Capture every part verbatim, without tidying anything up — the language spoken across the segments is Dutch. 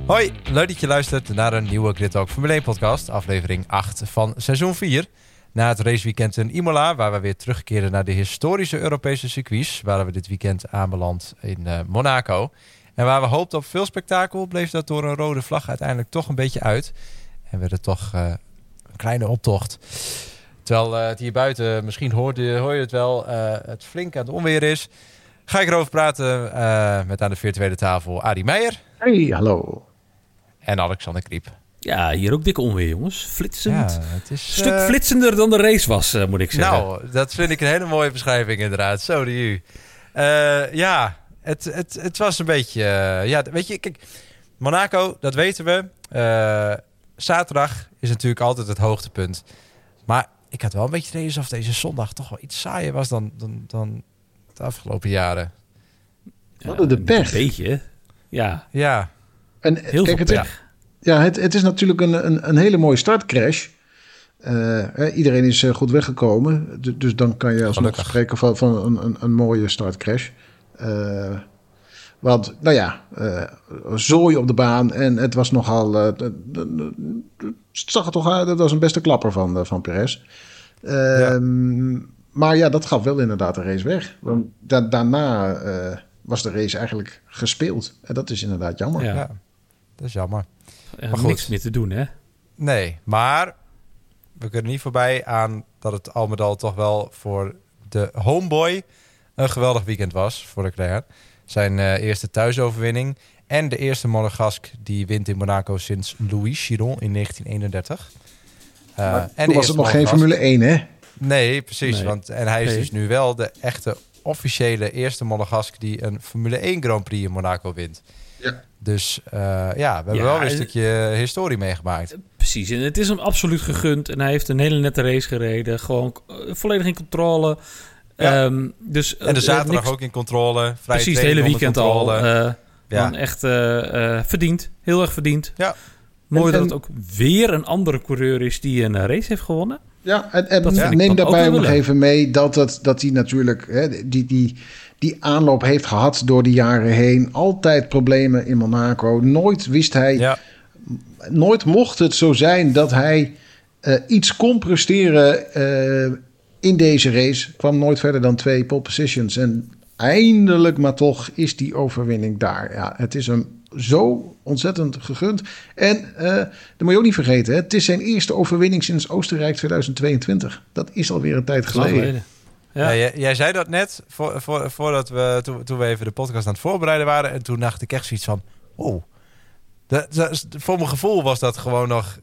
Hoi, leuk dat je luistert naar een nieuwe Grid Talk Formule één podcast, aflevering acht van seizoen vier. Na het raceweekend in Imola, waar we weer terugkeren naar de historische Europese circuits, waren we dit weekend aanbeland in uh, Monaco. En waar we hoopten op veel spektakel, bleef dat door een rode vlag uiteindelijk toch een beetje uit. En werd het toch uh, een kleine optocht. Terwijl uh, het hier buiten, misschien hoorde, hoor je het wel, uh, het flink aan het onweer is. Ga ik erover praten uh, met aan de virtuele tafel Arie Meijer. Hey, hallo. En Alexander Kriep. Ja, hier ook dikke onweer, jongens. Flitsend. Ja, het is, een stuk uh... flitsender dan de race was, uh, moet ik zeggen. Nou, dat vind ik een hele mooie beschrijving inderdaad. Zo de u. Uh, ja, het, het, het was een beetje... Uh, ja, weet je, kijk, Monaco, dat weten we. Uh, zaterdag is natuurlijk altijd het hoogtepunt. Maar ik had wel een beetje het idee alsof deze zondag toch wel iets saaier was dan, dan, dan de afgelopen jaren. We hadden de pech. Een beetje, ja. Ja. En, Heel kijk, veel het, pech. Ja, het, het is natuurlijk een, een, een hele mooie startcrash. Uh, eh, iedereen is uh, goed weggekomen. D- dus dan kan je alsnog spreken van, van een, een, een mooie startcrash. Uh, want, nou ja, uh, zooi op de baan. En het was nogal... Uh, d- d- d- het zag er toch uit. Dat was een beste klapper van, uh, van Perez. Uh, ja. Maar ja, dat gaf wel inderdaad de race weg. Want da- daarna uh, was de race eigenlijk gespeeld. En dat is inderdaad jammer. Ja, ja, dat is jammer. Er is niks meer te doen, hè? Nee, maar we kunnen niet voorbij aan dat het al met al toch wel voor de homeboy een geweldig weekend was voor Leclerc. Zijn uh, eerste thuisoverwinning en de eerste Monegask die wint in Monaco sinds Louis Chiron in negentien eenendertig. Uh, en toen was het nog geen Formule één, hè? Nee, precies. Nee. Want, en hij is nee. dus nu wel de echte officiële eerste Monegask die een Formule één Grand Prix in Monaco wint. Ja. Dus uh, ja, we hebben ja, wel weer een stukje historie meegemaakt. Precies, en het is hem absoluut gegund. En hij heeft een hele nette race gereden. Gewoon uh, volledig in controle. Ja. Um, dus, uh, en de zaterdag niks... ook in controle. Vrije Precies, het hele weekend al. Uh, ja. Echt uh, uh, verdiend. Heel erg verdiend. Ja. Mooi en, dat het ook weer een andere coureur is die een race heeft gewonnen. Ja, en, en Dat neem daarbij ook nog willen. even mee dat hij dat die natuurlijk hè, die, die, die aanloop heeft gehad door de jaren heen. Altijd problemen in Monaco. Nooit wist hij, ja. nooit mocht het zo zijn dat hij uh, iets kon presteren uh, in deze race. Kwam nooit verder dan twee pole positions. En eindelijk maar toch is die overwinning daar. Ja, het is hem zo ontzettend gegund. En uh, dat moet je ook niet vergeten. Hè? Het is zijn eerste overwinning sinds Oostenrijk tweeduizend tweeëntwintig. Dat is alweer een tijd geleden. Ja. Ja, jij, jij zei dat net voor, voor, voordat we toen, toen we even de podcast aan het voorbereiden waren. En toen dacht ik echt zoiets van: oh, de, de, voor mijn gevoel was dat gewoon nog.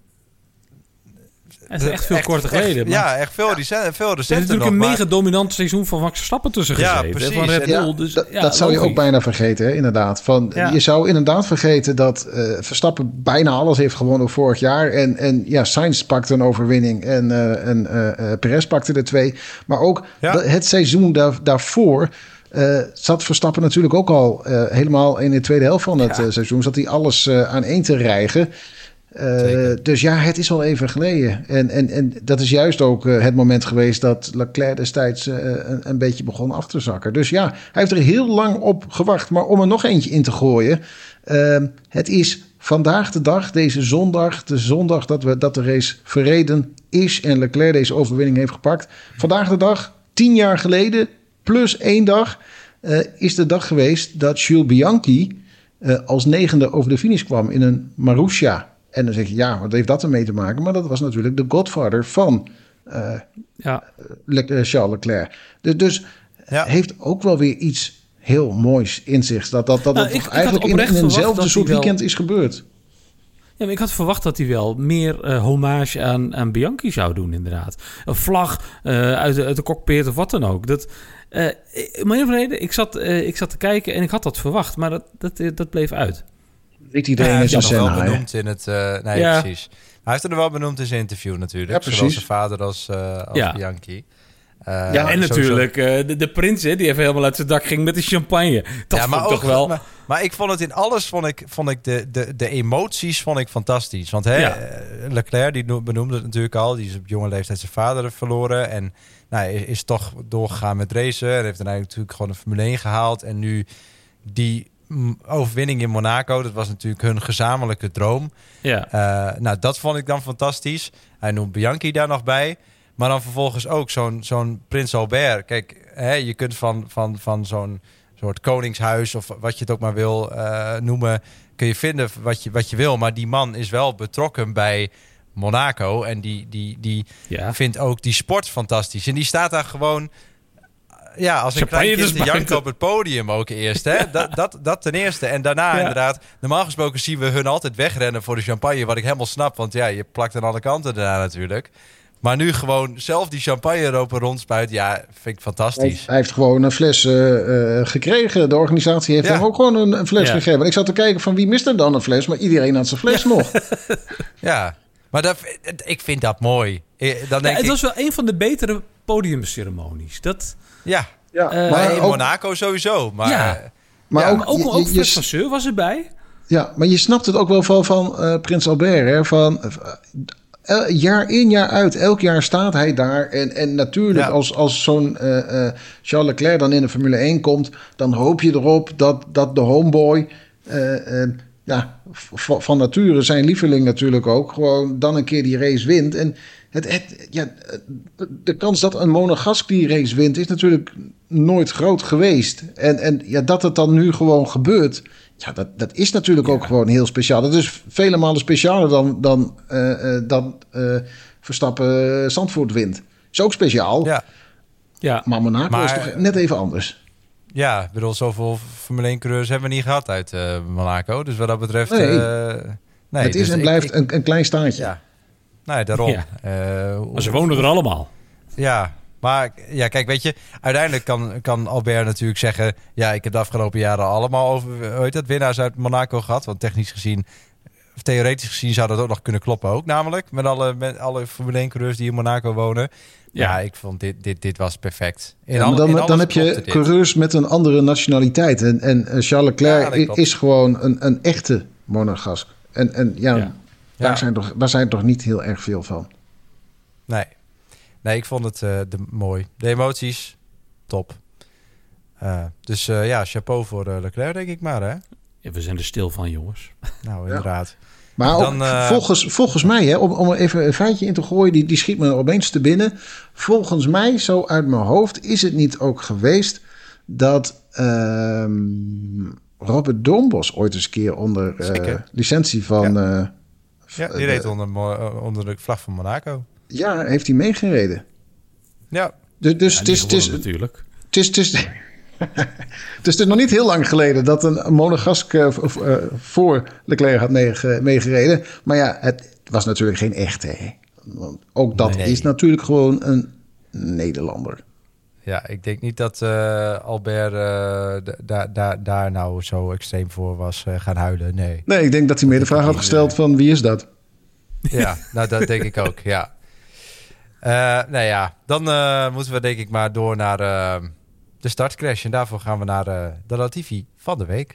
Het is echt veel echt, korter geleden. Echt, ja, echt veel, ja. recent, veel recenter. Er is natuurlijk nog, een maar... mega dominant seizoen van Max Verstappen tussen gezeten. Ja, precies. Van Red Bull. Ja, dus, dat, ja, dat zou je ook bijna vergeten, hè, inderdaad. Van, ja. Je zou inderdaad vergeten dat uh, Verstappen bijna alles heeft gewonnen vorig jaar. En, en ja, Sainz pakte een overwinning en, uh, en uh, Perez pakte er twee. Maar ook ja. de, het seizoen daar, daarvoor... Uh, zat Verstappen natuurlijk ook al uh, helemaal in de tweede helft van het ja. uh, seizoen. Zat hij alles uh, aan één te rijgen. Uh, dus ja, het is al even geleden. En, en, en dat is juist ook uh, het moment geweest dat Leclerc destijds uh, een, een beetje begon af te zakken. Dus ja, hij heeft er heel lang op gewacht. Maar om er nog eentje in te gooien. Uh, het is vandaag de dag, deze zondag, de zondag dat, we, dat de race verreden is en Leclerc deze overwinning heeft gepakt. Vandaag de dag, tien jaar geleden, plus één dag, uh, is de dag geweest dat Jules Bianchi uh, als negende over de finish kwam in een Marussia. En dan zeg je, ja, wat heeft dat ermee te maken? Maar dat was natuurlijk de godfather van uh, ja. Le- Charles Leclerc. Dus, dus ja. heeft ook wel weer iets heel moois in zich. Dat dat, dat, nou, dat ik, toch eigenlijk in, in eenzelfde soort weekend wel... is gebeurd. Ja, maar ik had verwacht dat hij wel meer uh, hommage aan, aan Bianchi zou doen, inderdaad. Een vlag uh, uit, de, uit de cockpit of wat dan ook. Dat, uh, maar heel verleden, ik zat, uh, ik zat te kijken en ik had dat verwacht, maar dat, dat, dat bleef uit. Weet iedereen ja, is een wel benoemd in het... Uh, nee, ja. precies. Maar hij heeft er wel benoemd in zijn interview natuurlijk. Ja, precies. Zowel zijn vader als, uh, als ja. Bianchi. Uh, ja, en natuurlijk uh, de, de prins, hè, die even helemaal uit zijn dak ging met de champagne. Dat ja, maar vond ik toch wel... Maar, maar ik vond het in alles, vond ik, vond ik de, de, de emoties vond ik fantastisch. Want hè, ja. Leclerc, die benoemde het natuurlijk al. Die is op jonge leeftijd zijn vader verloren. En nou, is toch doorgegaan met racen. En heeft uiteindelijk natuurlijk gewoon een Formule één gehaald. En nu die overwinning in Monaco. Dat was natuurlijk hun gezamenlijke droom. Ja. Uh, nou, dat vond ik dan fantastisch. Hij noemt Bianchi daar nog bij. Maar dan vervolgens ook zo'n, zo'n Prins Albert. Kijk, hè, je kunt van, van, van zo'n soort koningshuis... of wat je het ook maar wil uh, noemen... kun je vinden wat je, wat je wil. Maar die man is wel betrokken bij Monaco. En die, die, die ja. vindt ook die sport fantastisch. En die staat daar gewoon... Ja, als een klein kind te janken op het podium ook eerst. Hè? Dat, dat, dat ten eerste. En daarna ja. inderdaad... Normaal gesproken zien we hun altijd wegrennen voor de champagne. Wat ik helemaal snap. Want ja, je plakt aan alle kanten daarna natuurlijk. Maar nu gewoon zelf die champagne erover rondspuiten. Ja, vind ik fantastisch. Hij heeft gewoon een fles uh, uh, gekregen. De organisatie heeft ja. hem ook gewoon een, een fles ja. gegeven. En ik zat te kijken van wie mist er dan een fles. Maar iedereen had zijn fles ja. nog. Ja, maar dat, ik vind dat mooi. Dan denk ja, het ik, was wel een van de betere podiumceremonies. Dat... Ja, ja uh, maar in ook, Monaco sowieso. Maar, ja. uh, maar ja, ook, ook, je, ook je, Fred Vasseur was erbij. Ja, maar je snapt het ook wel van, van uh, Prins Albert. Hè? Van, uh, jaar in, jaar uit. Elk jaar staat hij daar. En, en natuurlijk, ja. als, als zo'n uh, uh, Charles Leclerc dan in de Formule één komt... dan hoop je erop dat, dat de homeboy... Uh, uh, ja, v- van nature zijn lieveling natuurlijk ook... gewoon dan een keer die race wint. En het, het, ja, de kans dat een Monegasque die race wint... is natuurlijk nooit groot geweest. En, en ja, dat het dan nu gewoon gebeurt... ja, dat, dat is natuurlijk ja. ook gewoon heel speciaal. Dat is vele malen specialer dan, dan, uh, uh, dan uh, Verstappen uh, Zandvoort wint. Is ook speciaal. Ja. Ja. Maar Monaco maar, is toch net even anders. Ja, ik bedoel, zoveel Formule één-coureurs hebben we niet gehad uit uh, Monaco. Dus wat dat betreft... Nee, uh, nee het is dus en blijft ik, ik, een, een klein staartje. Ja. Nee, daarom. Ja. Uh, maar ze wonen er allemaal. Ja, maar ja, kijk, weet je... uiteindelijk kan, kan Albert natuurlijk zeggen... ja, ik heb de afgelopen jaren allemaal over... hoe heet dat, winnaars uit Monaco gehad. Want technisch gezien... of theoretisch gezien zou dat ook nog kunnen kloppen ook. Namelijk, met alle, met alle Formule één-coureurs die in Monaco wonen... Ja, ja, ik vond dit, dit, dit was perfect. In ja, al, dan, in dan heb je coureurs met een andere nationaliteit. En, en Charles Leclerc ja, is gewoon een, een echte Monegasque. En, en ja, ja. Daar, ja. Zijn toch, daar zijn toch niet heel erg veel van. Nee, nee ik vond het uh, de, mooi. De emoties, top. Uh, dus uh, ja, chapeau voor uh, Leclerc, denk ik maar, hè? Ja, we zijn er stil van, jongens. Nou, inderdaad. Ja. Maar ook, dan, uh, volgens, volgens mij, hè, om, om er even een feitje in te gooien... Die, die schiet me opeens te binnen. Volgens mij, zo uit mijn hoofd, is het niet ook geweest... dat uh, Robert Doornbos ooit eens een keer onder uh, licentie van... Ja, uh, ja die reed onder, uh, onder de vlag van Monaco. Ja, heeft hij meegereden. Ja. Dus, dus ja, het is... Het is natuurlijk. Het is... Het is dus het is nog niet heel lang geleden dat een Monegasque uh, uh, voor Leclerc had meege, meegereden. Maar ja, het was natuurlijk geen echte. Hè? Want ook dat nee. is natuurlijk gewoon een Nederlander. Ja, ik denk niet dat uh, Albert uh, daar da, da, nou zo extreem voor was uh, gaan huilen. Nee. Nee, ik denk dat hij meer de vraag had gesteld van wie is dat? Ja, nou dat denk ik ook, ja. Uh, nou ja, dan uh, moeten we denk ik maar door naar... Uh, de startcrash. En daarvoor gaan we naar uh, de Latifi van de week.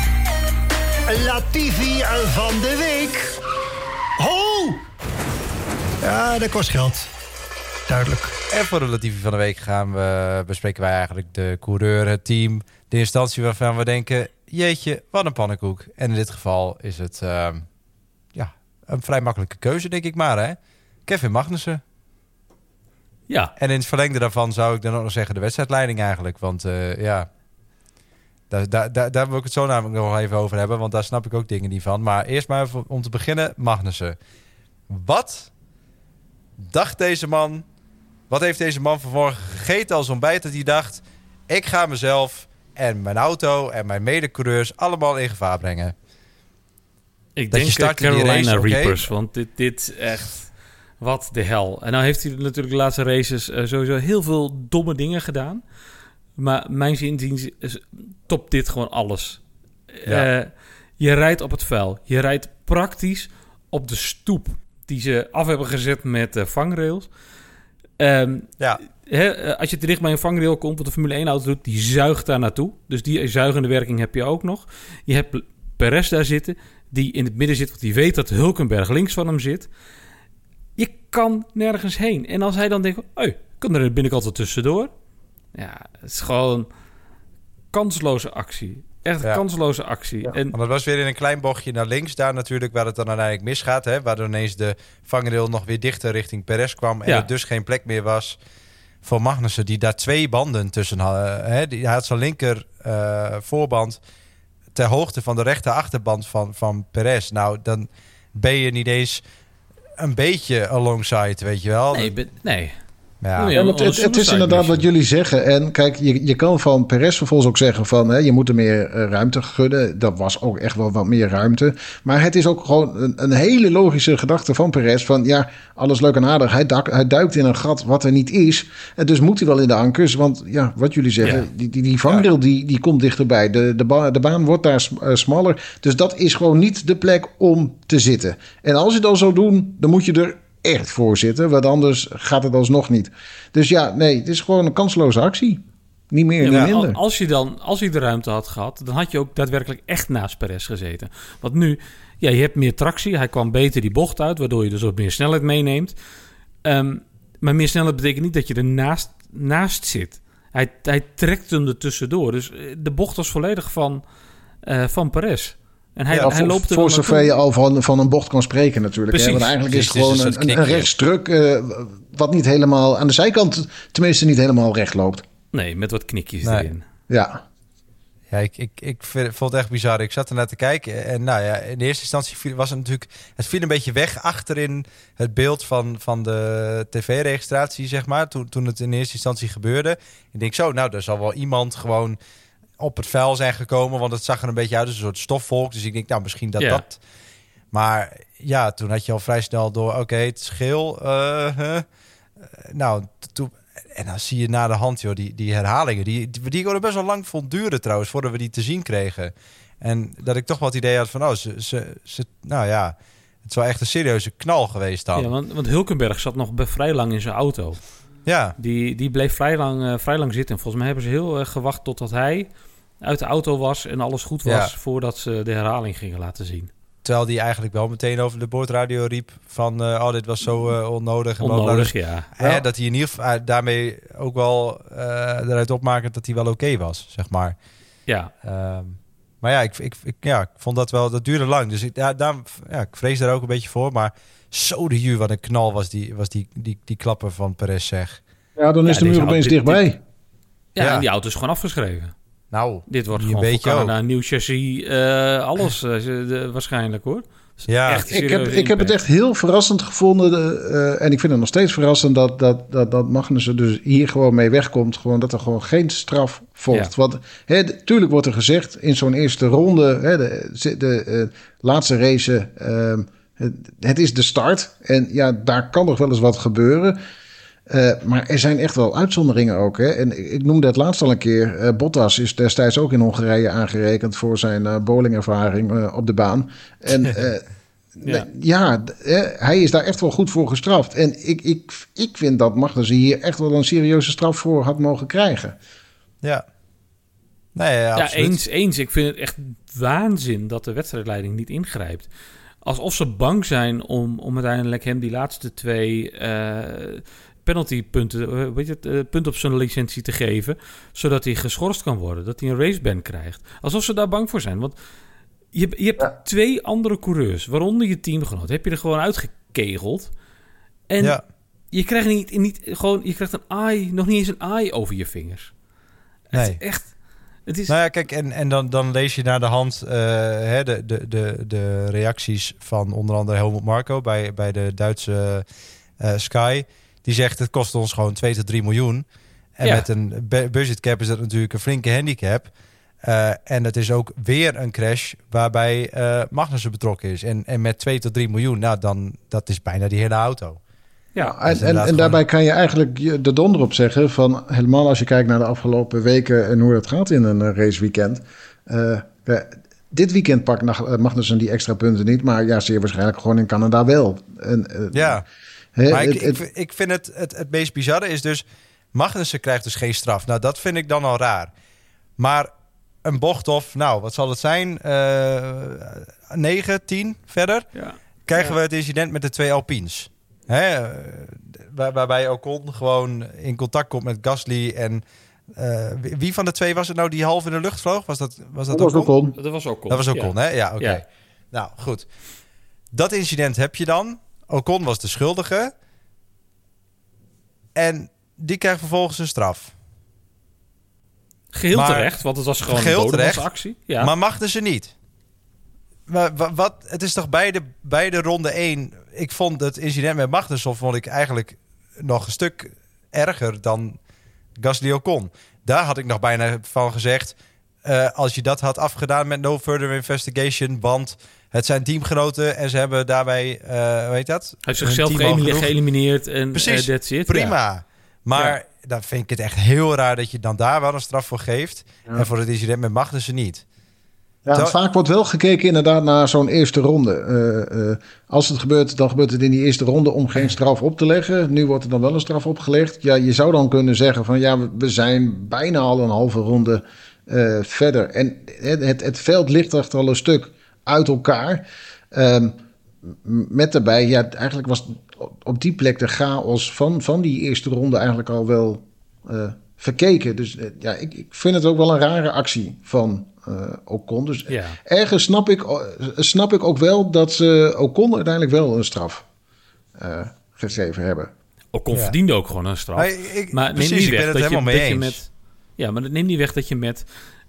Latifi van de week. Ho! Ja, dat kost geld. Duidelijk. En voor de Latifi van de week gaan we, bespreken wij eigenlijk de coureur, het team, de instantie waarvan we denken, jeetje, wat een pannenkoek. En in dit geval is het uh, ja, een vrij makkelijke keuze, denk ik maar, hè? Kevin Magnussen. Ja. En in het verlengde daarvan zou ik dan ook nog zeggen de wedstrijdleiding eigenlijk. Want uh, ja, daar, daar, daar, daar wil ik het zo namelijk nog even over hebben. Want daar snap ik ook dingen niet van. Maar eerst maar even om te beginnen, Magnussen. Wat dacht deze man... Wat heeft deze man vanmorgen gegeten als ontbijt dat hij dacht... ik ga mezelf en mijn auto en mijn medecoureurs allemaal in gevaar brengen. Ik dat denk je start Carolina race, Reapers, okay? Want dit, dit echt... Wat de hel. En nou heeft hij natuurlijk de laatste races uh, sowieso heel veel domme dingen gedaan. Maar mijn zinziens topt dit gewoon alles. Ja. Uh, je rijdt op het vuil. Je rijdt praktisch op de stoep die ze af hebben gezet met uh, vangrails. Um, ja. He, als je te dicht bij een vangrail komt, wat de Formule één auto doet, die zuigt daar naartoe. Dus die zuigende werking heb je ook nog. Je hebt Perez daar zitten, die in het midden zit, want die weet dat Hulkenberg links van hem zit. Je kan nergens heen. En als hij dan denkt, hey, kan er binnenkant wel tussendoor. Ja, het is gewoon kansloze actie. Echt een ja. kansloze actie. Ja. En, Want dat was weer in een klein bochtje naar links daar natuurlijk, waar het dan uiteindelijk misgaat. Hè? Waardoor ineens de vangrail nog weer dichter richting Perez kwam. En Ja. er dus geen plek meer was voor Magnussen, die daar twee banden tussen had. Hè? Die, hij had zijn linker uh, voorband ter hoogte van de rechter achterband van, van Perez. Nou, dan ben je niet eens een beetje alongside, weet je wel. nee, be, nee. Ja. Ja, het, het, het is inderdaad wat jullie zeggen. En kijk, je, je kan van Perez vervolgens ook zeggen van... Hè, je moet er meer uh, ruimte gunnen. Dat was ook echt wel wat meer ruimte. Maar het is ook gewoon een, een hele logische gedachte van Perez. Van ja, alles leuk en aardig. Hij, dak, hij duikt in een gat wat er niet is. En dus moet hij wel in de ankers. Want ja, wat jullie zeggen, ja. die, die, die vangrail die, die komt dichterbij. De, de, ba, de baan wordt daar uh, smaller. Dus dat is gewoon niet de plek om te zitten. En als je dat zou doen, dan moet je er... echt voor zitten, want anders gaat het alsnog niet. Dus ja, nee, het is gewoon een kansloze actie. Niet meer, ja, niet minder. Als je dan, als je de ruimte had gehad, dan had je ook daadwerkelijk echt naast Perez gezeten. Want nu, ja, je hebt meer tractie, hij kwam beter die bocht uit, waardoor je dus ook meer snelheid meeneemt. Um, maar meer snelheid betekent niet dat je er naast, naast zit. Hij, hij trekt hem er tussendoor. Dus de bocht was volledig van, uh, van Perez. En hij, ja, hij voor, loopt er voor zover je al van, van een bocht kan spreken natuurlijk. Hè? Want eigenlijk Precies, is het gewoon is een, een, een rechtstruk... Uh, wat niet helemaal aan de zijkant tenminste niet helemaal recht loopt. Nee, met wat knikjes nee. erin. Ja. Ja, ik, ik, ik vind, vond het echt bizar. Ik zat er naar te kijken en nou ja, in eerste instantie viel, was het natuurlijk... Het viel een beetje weg achterin het beeld van, van de tv-registratie, zeg maar. Toen, toen het in eerste instantie gebeurde. Ik denk zo, nou, er zal wel iemand gewoon... op het vuil zijn gekomen, want het zag er een beetje uit als een soort stofwolk. Dus ik denk, nou, misschien dat ja. dat... Maar ja, toen had je al vrij snel door, oké, okay, het is geel. Uh, huh. Nou, toen... En dan zie je na de hand, joh, die, die herhalingen... die, die, die gewoon best wel lang vond duren trouwens... voordat we die te zien kregen. En dat ik toch wel het idee had van... oh, ze, ze, ze, nou ja, het is wel echt een serieuze knal geweest dan. Ja, want, want Hülkenberg zat nog vrij lang in zijn auto. Ja. Die, die bleef vrij lang, uh, vrij lang zitten. Volgens mij hebben ze heel uh, gewacht totdat hij uit de auto was... en alles goed was, ja. voordat ze de herhaling gingen laten zien. Terwijl die eigenlijk wel meteen over de boordradio riep van... Uh, oh, dit was zo uh, onnodig. En onnodig, dus, ja. Hè, ja. Dat hij in ieder geval uh, daarmee ook wel uh, eruit opmaken dat hij wel oké okay was, zeg maar. Ja. Um, maar ja ik, ik, ik, ja, ik vond dat wel... Dat duurde lang. Dus ik, ja, daar, ja, ik vrees daar ook een beetje voor. Maar zo de juur, wat een knal was die, was die, die, die klapper van Perez, zeg. Ja, dan is ja, de muur opeens dit, dichtbij. Dit, ja, ja, en die auto is gewoon afgeschreven. Nou, dit wordt gewoon een voor een nieuw chassis, uh, alles uh, de, waarschijnlijk hoor. Ja, echt ik, heb, ik heb het echt heel verrassend gevonden. Uh, en ik vind het nog steeds verrassend dat, dat, dat, dat Magnussen dus hier gewoon mee wegkomt. Gewoon dat er gewoon geen straf volgt. Ja. Want hè, de, tuurlijk wordt er gezegd in zo'n eerste ronde, hè, de, de, de uh, laatste race, uh, het, het is de start. En ja, daar kan nog wel eens wat gebeuren. Uh, maar er zijn echt wel uitzonderingen ook. Hè? En ik noemde het laatst al een keer. Uh, Bottas is destijds ook in Hongarije aangerekend... voor zijn uh, bowlingervaring uh, op de baan. En uh, ja, ja uh, hij is daar echt wel goed voor gestraft. En ik, ik, ik vind dat Magnussen hier echt wel een serieuze straf voor had mogen krijgen. Ja. Nee, ja, ja eens, eens. Ik vind het echt waanzin dat de wedstrijdleiding niet ingrijpt. Alsof ze bang zijn om, om uiteindelijk hem die laatste twee... Uh, penaltypunten, weet je het, uh, punt op zijn licentie te geven, zodat hij geschorst kan worden, dat hij een raceban krijgt. Alsof ze daar bang voor zijn, want je, je hebt ja. twee andere coureurs, waaronder je teamgenoot, heb je er gewoon uitgekegeld en ja. je krijgt niet, niet gewoon, je krijgt een eye, nog niet eens een eye over je vingers. Nee. Het is echt. Het is... Nou ja, kijk, en, en dan, dan lees je naar de hand uh, hè, de, de, de, de reacties van onder andere Helmut Marko bij, bij de Duitse uh, Sky. Die zegt, het kost ons gewoon twee tot drie miljoen. En ja. met een budgetcap is dat natuurlijk een flinke handicap. Uh, en het is ook weer een crash waarbij uh, Magnussen betrokken is. En, en met twee tot drie miljoen, nou dan, dat is bijna die hele auto. Ja, en, en, en daarbij kan je eigenlijk de donder op zeggen van... helemaal als je kijkt naar de afgelopen weken en hoe het gaat in een raceweekend. Uh, dit weekend pakt Magnussen die extra punten niet, maar ja, zeer waarschijnlijk gewoon in Canada wel. En, uh, ja. He, maar ik, het, ik, ik vind het, het het meest bizarre is dus... Magnussen krijgt dus geen straf. Nou, dat vind ik dan al raar. Maar een bocht of, nou, wat zal het zijn? negen, tien verder? Ja. Krijgen ja. we het incident met de twee Alpines. Hè? Waar, waarbij Ocon gewoon in contact komt met Gasly... en Uh, wie van de twee was het nou die half in de lucht vloog? Was dat, was dat, dat was Ocon? Ocon? Dat was Ocon. Dat was Ocon, ja. hè? Ja, oké. Okay. Ja. Nou, goed. Dat incident heb je dan. Ocon was de schuldige. En die krijgt vervolgens een straf. Geheel maar, terecht, want het was gewoon een bodemactie. Ja. Maar Magnussen niet. Maar, wat, wat, het is toch beide, beide ronde één... Ik vond het incident met Magnussen vond ik eigenlijk nog een stuk erger dan Gasly Ocon. Daar had ik nog bijna van gezegd... Uh, als je dat had afgedaan met no further investigation... want het zijn teamgenoten en ze hebben daarbij... Uh, weet dat? Hij heeft zichzelf ge- geëlimineerd en precies, uh, that's it. Prima. Ja. Maar ja. dan vind ik het echt heel raar... dat je dan daar wel een straf voor geeft... Ja. en voor het incident met Magnussen niet. Ja, Zo... vaak wordt wel gekeken inderdaad naar zo'n eerste ronde. Uh, uh, als het gebeurt, dan gebeurt het in die eerste ronde om geen straf op te leggen. Nu wordt er dan wel een straf opgelegd. Ja, je zou dan kunnen zeggen van ja, we zijn bijna al een halve ronde uh, verder. En het, het, het veld ligt echt al een stuk uit elkaar. Um, met daarbij, ja, eigenlijk was op die plek de chaos van, van die eerste ronde eigenlijk al wel uh, verkeken. Dus uh, ja, ik, ik vind het ook wel een rare actie van uh, Ocon. Dus ja. ergens snap ik, uh, snap ik ook wel dat ze Ocon uiteindelijk wel een straf uh, gegeven hebben. Ocon ja. verdiende ook gewoon een straf. Maar, ik, maar precies, neem niet ik weg ben het dat helemaal je, mee dat eens. Je met, ja, maar dat neemt niet weg dat je met,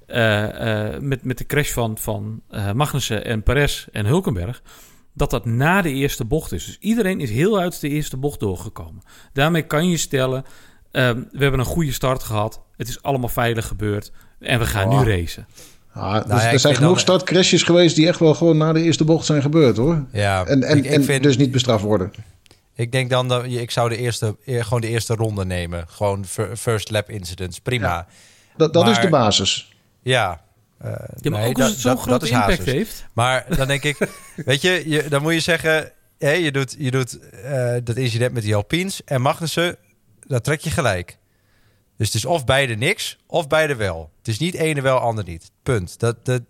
uh, uh, met, met de crash van, van uh, Magnussen en Perez en Hülkenberg... dat dat na de eerste bocht is. Dus iedereen is heel uit de eerste bocht doorgekomen. Daarmee kan je stellen... Um, we hebben een goede start gehad. Het is allemaal veilig gebeurd. En we gaan oh. nu racen. Ah, dus nou ja, er zijn genoeg dan... startcrashes geweest... die echt wel gewoon na de eerste bocht zijn gebeurd, hoor. Ja, en en, ik, ik en vind... dus niet bestraft worden. Ik denk dan dat ik zou de eerste, gewoon de eerste ronde nemen. Gewoon first lap incidents. Prima. Ja, dat dat maar, is de basis. Ja. Uh, ja, maar nee, ook als het zo'n grote impact hazes. heeft. Maar dan denk ik, weet je, je, dan moet je zeggen... Hé, je doet, je doet uh, dat incident met die Alpines en Magnussen, dat trek je gelijk. Dus het is of beide niks, of beide wel. Het is niet ene wel, ander niet. Punt. Dat, dat,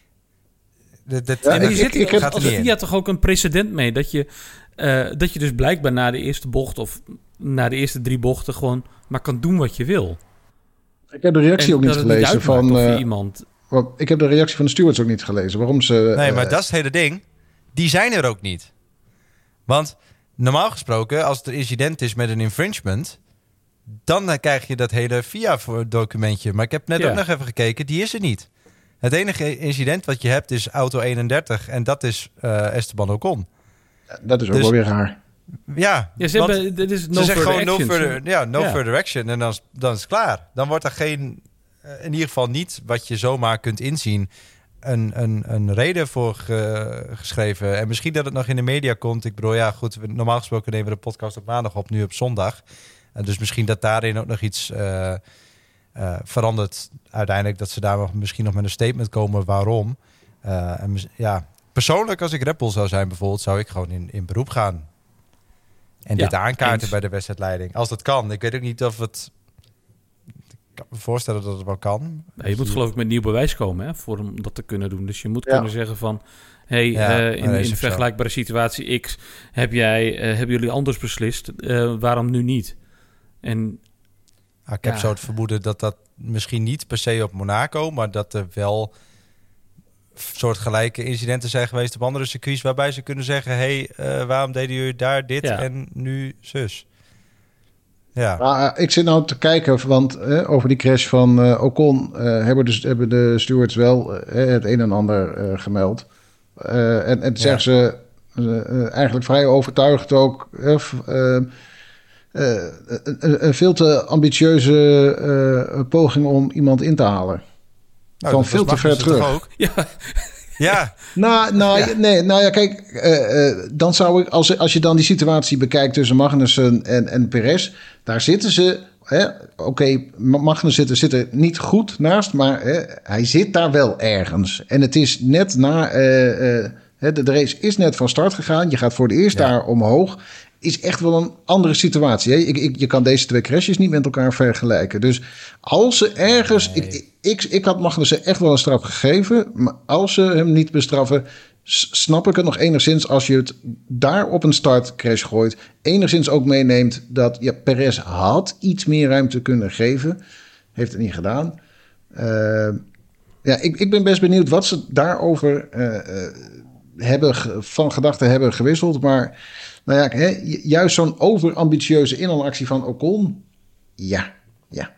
dat, dat ja, en je zit hier als Fiat toch ook een precedent mee... dat je, uh, dat je dus blijkbaar na de eerste bocht... of na de eerste drie bochten gewoon maar kan doen wat je wil. Ik heb de reactie en ook niet gelezen niet van... Uh, iemand... Ik heb de reactie van de stewards ook niet gelezen. Waarom ze... Nee, maar uh, dat is het hele ding. Die zijn er ook niet. Want normaal gesproken, als er incident is met een infringement... dan krijg je dat hele V I A-documentje. Maar ik heb net ja. ook nog even gekeken, die is er niet. Het enige incident wat je hebt is auto eenendertig... en dat is uh, Esteban Ocon. Ja, dat is ook dus, wel weer raar. Ja, ja ze, hebben, dit is no ze zeggen gewoon action, no further, ja, no ja. further action en dan is, dan is het klaar. Dan wordt er geen, in ieder geval niet wat je zomaar kunt inzien... Een, een, een reden voor ge, geschreven. En misschien dat het nog in de media komt. Ik bedoel, ja goed, normaal gesproken nemen we de podcast op maandag op, nu op zondag. En dus misschien dat daarin ook nog iets uh, uh, verandert uiteindelijk. Dat ze daar nog, misschien nog met een statement komen waarom. Uh, en, ja, persoonlijk, als ik Red Bull zou zijn bijvoorbeeld, zou ik gewoon in, in beroep gaan. En ja, dit aankaarten eens. Bij de wedstrijdleiding. Als dat kan. Ik weet ook niet of het... Ik kan me voorstellen dat het wel kan. Ja, je moet geloof ik met nieuw bewijs komen hè, voor om dat te kunnen doen. Dus je moet ja. kunnen zeggen van... hey, ja, uh, in een vergelijkbare zo. situatie X heb jij, uh, hebben jullie anders beslist. Uh, waarom nu niet? En, ah, ik heb ja. zo het vermoeden dat dat misschien niet per se op Monaco... maar dat er wel soortgelijke incidenten zijn geweest op andere circuits... waarbij ze kunnen zeggen... hey, uh, waarom deden jullie daar dit ja. en nu zus? Ja. Maar, uh, ik zit nou te kijken, want uh, over die crash van uh, Ocon... Uh, hebben, dus, hebben de stewards wel uh, het een en ander uh, gemeld. Uh, en en zeggen ja. ze uh, uh, eigenlijk vrij overtuigd ook... Uh, uh, uh, een, een veel te ambitieuze uh, poging om iemand in te halen. Nou, van veel te ver terug. Ook? Ja. Ja. Nou, nou, ja. Nee, nou ja, kijk, uh, uh, dan zou ik, als, als je dan die situatie bekijkt tussen Magnussen en, en Perez, daar zitten ze, oké, okay, Magnussen zit er niet goed naast, maar uh, hij zit daar wel ergens. En het is net na, uh, uh, de, de race is net van start gegaan, je gaat voor de eerst ja. daar omhoog. Is echt wel een andere situatie. Hè? Ik, ik, je kan deze twee crashes niet met elkaar vergelijken. Dus als ze ergens... Nee. Ik, ik, ik had Magnussen echt wel een straf gegeven. Maar als ze hem niet bestraffen... snap ik het nog enigszins als je het daar op een startcrash gooit. Enigszins ook meeneemt dat ja, Perez had iets meer ruimte kunnen geven. heeft het niet gedaan. Uh, ja, ik, ik ben best benieuwd wat ze daarover uh, uh, hebben van gedachten hebben gewisseld. Maar nou ja, hè, juist zo'n overambitieuze inhaalactie van Ocon. Ja, ja.